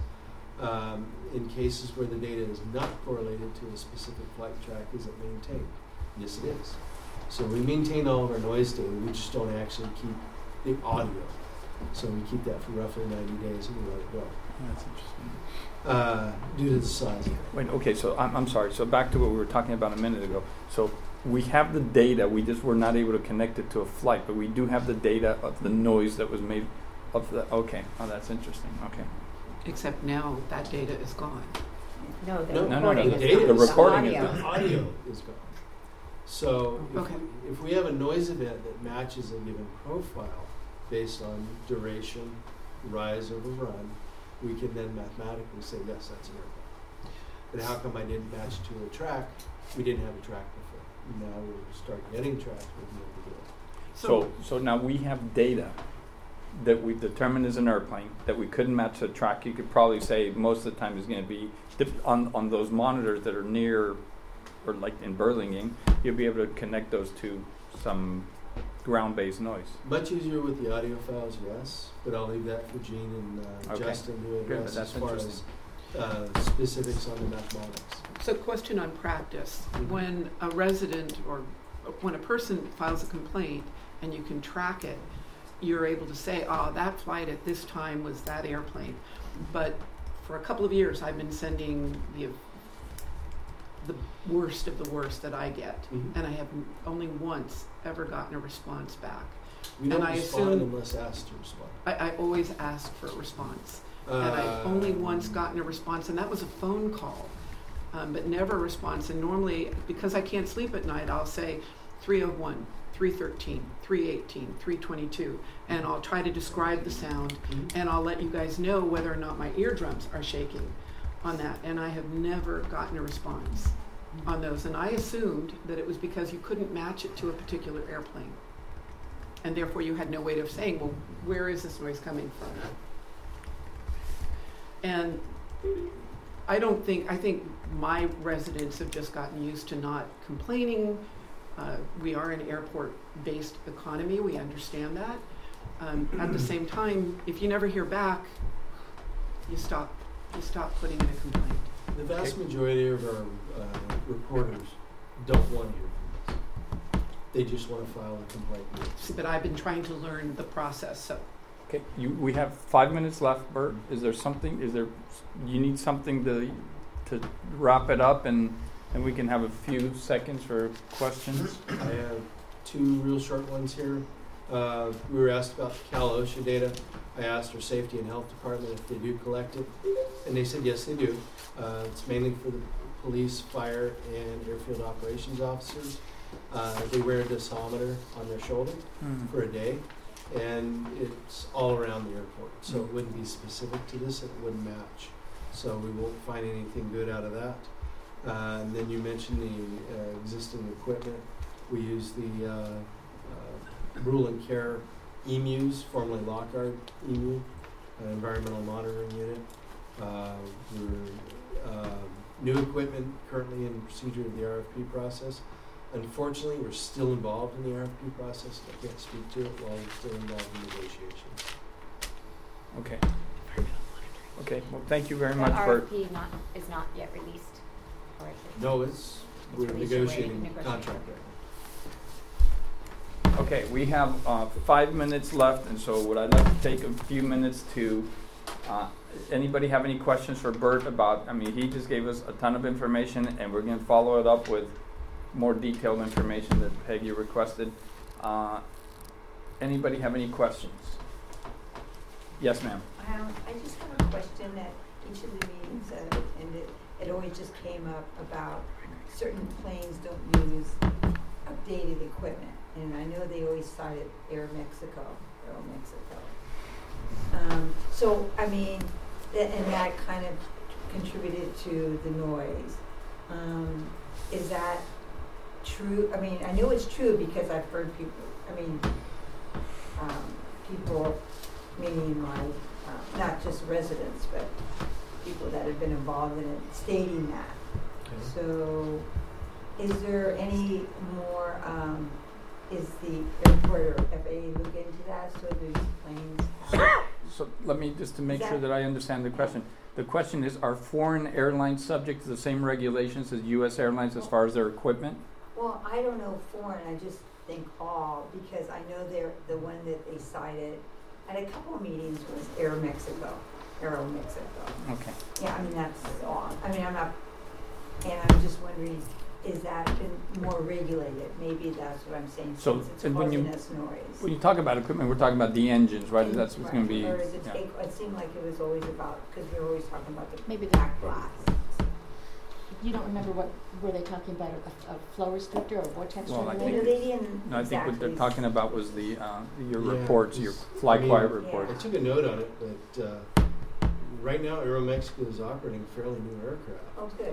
Speaker 5: In cases where the data is not correlated to a specific flight track, is it maintained? Yes, it is. So we maintain all of our noise data, we just don't actually keep the audio. So we keep that for roughly 90 days and we let it go.
Speaker 1: That's interesting.
Speaker 5: Due to the size of it.
Speaker 1: Wait, okay, so I'm sorry. So back to what we were talking about a minute ago. So we have the data, we just were not able to connect it to a flight, but we do have the data of the noise that was made of the, okay. Oh, that's interesting, okay.
Speaker 3: Except now that data is gone.
Speaker 14: No, the
Speaker 5: No,
Speaker 14: recording
Speaker 5: the
Speaker 14: is
Speaker 5: data
Speaker 14: gone.
Speaker 1: the recording is
Speaker 14: audio.
Speaker 1: gone.
Speaker 5: The audio is gone. So
Speaker 3: Okay.
Speaker 5: if we have a noise event that matches a given profile based on duration, rise over run, we can then mathematically say, yes, that's an airplane. But how come I didn't match to a track? We didn't have a track before. Now we'll start getting tracks, we'll be able to do it.
Speaker 1: So now we have data that we've determined is an airplane that we couldn't match the track. You could probably say most of the time is going to be on those monitors that are near, or like in Burlingame, you'll be able to connect those to some ground-based noise.
Speaker 5: Much easier with the audio files, yes, but I'll leave that for Gene and
Speaker 1: Okay.
Speaker 5: Justin to
Speaker 1: Good,
Speaker 5: address
Speaker 1: that's
Speaker 5: as far as specifics on the mathematics.
Speaker 3: So question on practice.
Speaker 5: Mhm.
Speaker 3: When a resident or when a person files a complaint and you can track it, you're able to say, oh, that flight at this time was that airplane. But for a couple of years, I've been sending the worst of the worst that I get. And I have only once ever gotten a response back.
Speaker 5: We don't
Speaker 3: and I
Speaker 5: respond
Speaker 3: assume
Speaker 5: unless asked to respond.
Speaker 3: I always ask for a response. And I've only once gotten a response, and that was a phone call, but never a response. And normally, because I can't sleep at night, I'll say 301, 313, 318, 322, and I'll try to describe the sound, and I'll let you guys know whether or not my eardrums are shaking on that. And I have never gotten a response on those. And I assumed that it was because you couldn't match it to a particular airplane. And therefore you had no way of saying, well, where is this noise coming from? And I think my residents have just gotten used to not complaining. We are an airport-based economy, we understand that. At the same time, if you never hear back, you stop putting in a complaint.
Speaker 5: The vast majority of our reporters don't want to hear from us. They just want to file a complaint.
Speaker 3: But I've been trying to learn the process, so.
Speaker 1: Okay, we have 5 minutes left, Bert. Is there something, you need something to wrap it up and we can have a few seconds for questions?
Speaker 5: I have 2 real short ones here. We were asked about the Cal OSHA data. I asked our safety and health department if they do collect it, and they said yes, they do. It's mainly for the police, fire, and airfield operations officers. They wear a decimeter on their shoulder for a day, and it's all around the airport. So it wouldn't be specific to this, it wouldn't match. So we won't find anything good out of that. And then you mentioned the existing equipment. We use the Rule and Care EMUs, formerly Lockhart EMU, environmental monitoring unit. We're new equipment currently in procedure of the RFP process. Unfortunately, we're still involved in the RFP process. I can't speak to it while we're still involved in negotiations.
Speaker 1: Okay. Okay, well, thank you very
Speaker 2: The
Speaker 1: much, Bert.
Speaker 2: RFP is not yet released, or is it?
Speaker 5: No, we're
Speaker 2: released
Speaker 5: negotiating
Speaker 2: already?
Speaker 5: contract right now.
Speaker 1: Okay, we have 5 minutes left, and so would I like to take a few minutes to, anybody have any questions for Bert about, I mean, he just gave us a ton of information, and we're going to follow it up with more detailed information that Peggy requested. Anybody have any questions? Yes, ma'am.
Speaker 14: I just have a question at each of the meetings that I've attended. It always just came up about certain planes don't use updated equipment. And I know they always cited Aeromexico. So, I mean, and that kind of contributed to the noise. Is that true? I mean, I know it's true because I've heard people, people, meaning my, not just residents, but people that have been involved in it, stating that. Okay. So, is there any more, is the airport or FAA look into that so these planes have...
Speaker 1: So let me, just to make sure that I understand the question. The question is, are foreign airlines subject to the same regulations as U.S. airlines as far as their equipment?
Speaker 14: Well, I don't know foreign, I just think all, because I know they're the one that they cited at a couple of meetings was Aeromexico.
Speaker 1: Okay.
Speaker 14: Yeah, I mean, that's all. I mean, I'm not, and I'm just wondering, is that been more regulated? Maybe that's what I'm saying,
Speaker 1: So,
Speaker 14: since it's
Speaker 1: and when
Speaker 14: causing us noise.
Speaker 1: When you talk about equipment, we're talking about the engines, right? That's what's going to be...
Speaker 14: Or is it it seemed like it was always about, because we were always talking about the back blast.
Speaker 10: You don't remember were they talking about a flow restrictor or vortex regulator?
Speaker 1: I think what they're talking about was the your reports, your fly quiet reports.
Speaker 5: I took a note on it, but right now Aeromexico is operating a fairly new aircraft.
Speaker 14: Oh, good.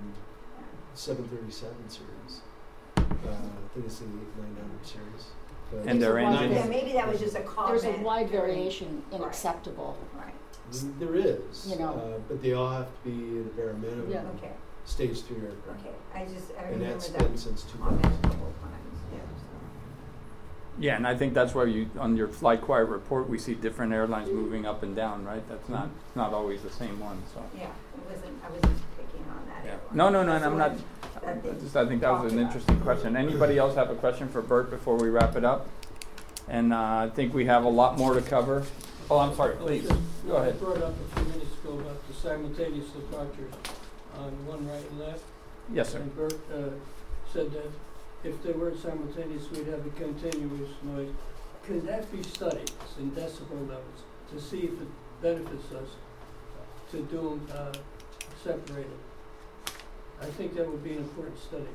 Speaker 5: 737 series. I think it's the 900 series. But
Speaker 1: And their engines.
Speaker 14: Yeah, maybe that was just a comment.
Speaker 10: There's a wide variation in acceptable.
Speaker 14: Right.
Speaker 5: There is,
Speaker 10: You know.
Speaker 5: but they all have to be at a bare minimum.
Speaker 10: Yeah.
Speaker 14: Okay.
Speaker 5: Stage 3 aircraft.
Speaker 14: Okay. I
Speaker 5: And
Speaker 14: remember
Speaker 5: that's
Speaker 14: that
Speaker 5: been since
Speaker 14: comment
Speaker 5: 2000.
Speaker 14: a couple of times. Yeah.
Speaker 1: Yeah, and I think that's why you, on your flight quiet report, we see different airlines moving up and down, right? That's not always the same one. So.
Speaker 14: Yeah. I wasn't picking on that.
Speaker 1: Yeah. No, and I'm not. I think that was an interesting question. Anybody else have a question for Bert before we wrap it up? And I think we have a lot more to cover. Oh, I'm sorry. Please go ahead.
Speaker 12: I brought up a few minutes ago about the simultaneous departures on one right and left.
Speaker 1: Yes, sir.
Speaker 12: And Bert said that if they were simultaneous, we'd have a continuous noise. Could that be studied in decibel levels to see if it benefits us to do them separated? I think that would be an important study.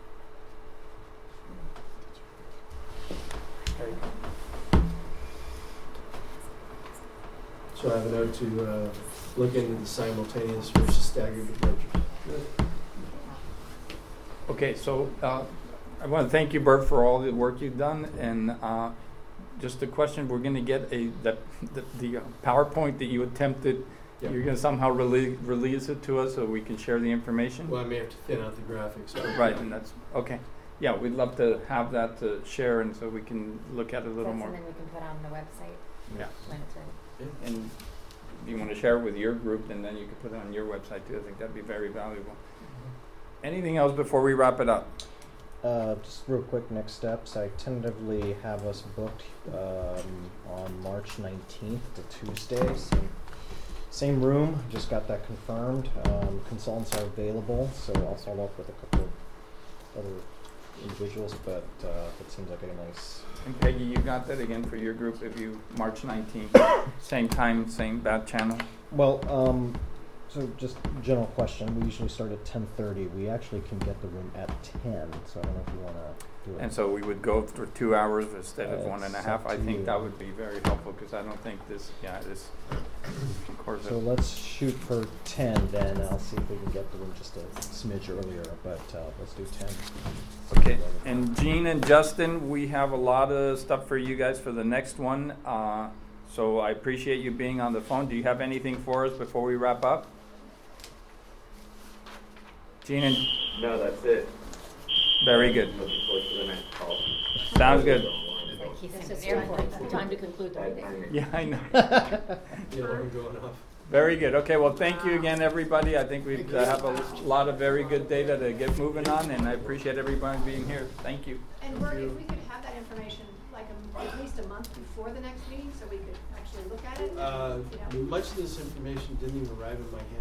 Speaker 5: So I have a note to look into the simultaneous versus staggered departures.
Speaker 1: Okay, so I want to thank you, Bert, for all the work you've done. And just a question: we're going to get the PowerPoint that you attempted. Yep. You're going to somehow release it to us so we can share the information?
Speaker 5: Well, I may have to thin out the graphics.
Speaker 1: Right, and that's okay. Yeah, we'd love to have that to share, and so we can look at it a little more.
Speaker 2: Something we can put on the website.
Speaker 1: Yeah.
Speaker 2: When it's ready.
Speaker 1: Yeah. And if you want to share it with your group, and then you can put it on your website too. I think that'd be very valuable. Anything else before we wrap it up?
Speaker 7: Just real quick, next steps. I tentatively have us booked on March 19th, the Tuesday. Same room, just got that confirmed. Consultants are available, so I'll follow up with a couple of other individuals, but it seems like a nice.
Speaker 1: And Peggy, you got that again for your group if you, March 19th, same time, same bat channel?
Speaker 7: Well, so just general question. We usually start at 10:30. We actually can get the room at 10, so I don't know if you want to do it.
Speaker 1: And so we would go for 2 hours instead of one and a
Speaker 7: It's
Speaker 1: half.
Speaker 7: up
Speaker 1: I
Speaker 7: to
Speaker 1: think
Speaker 7: you.
Speaker 1: that would be very helpful because I don't think this, of course.
Speaker 7: So let's shoot for 10 then. I'll see if we can get the room just a smidge earlier, but let's do 10.
Speaker 1: Okay, and Gene and Justin, we have a lot of stuff for you guys for the next one. So I appreciate you being on the phone. Do you have anything for us before we wrap up? Gene and...
Speaker 15: No, that's it.
Speaker 1: Very good.
Speaker 15: Looking forward to the next call.
Speaker 1: Sounds good.
Speaker 10: It's time to conclude the meeting.
Speaker 1: Yeah, I know.
Speaker 5: The alarm going off.
Speaker 1: Very good. Okay, well, thank you again, everybody. I think we have a lot of very good data to get moving on, and I appreciate everybody being here. Thank you.
Speaker 13: And Bert, if we could have that information like at least a month before the next meeting, so we could actually look at it.
Speaker 5: Much of this information didn't even arrive in my hand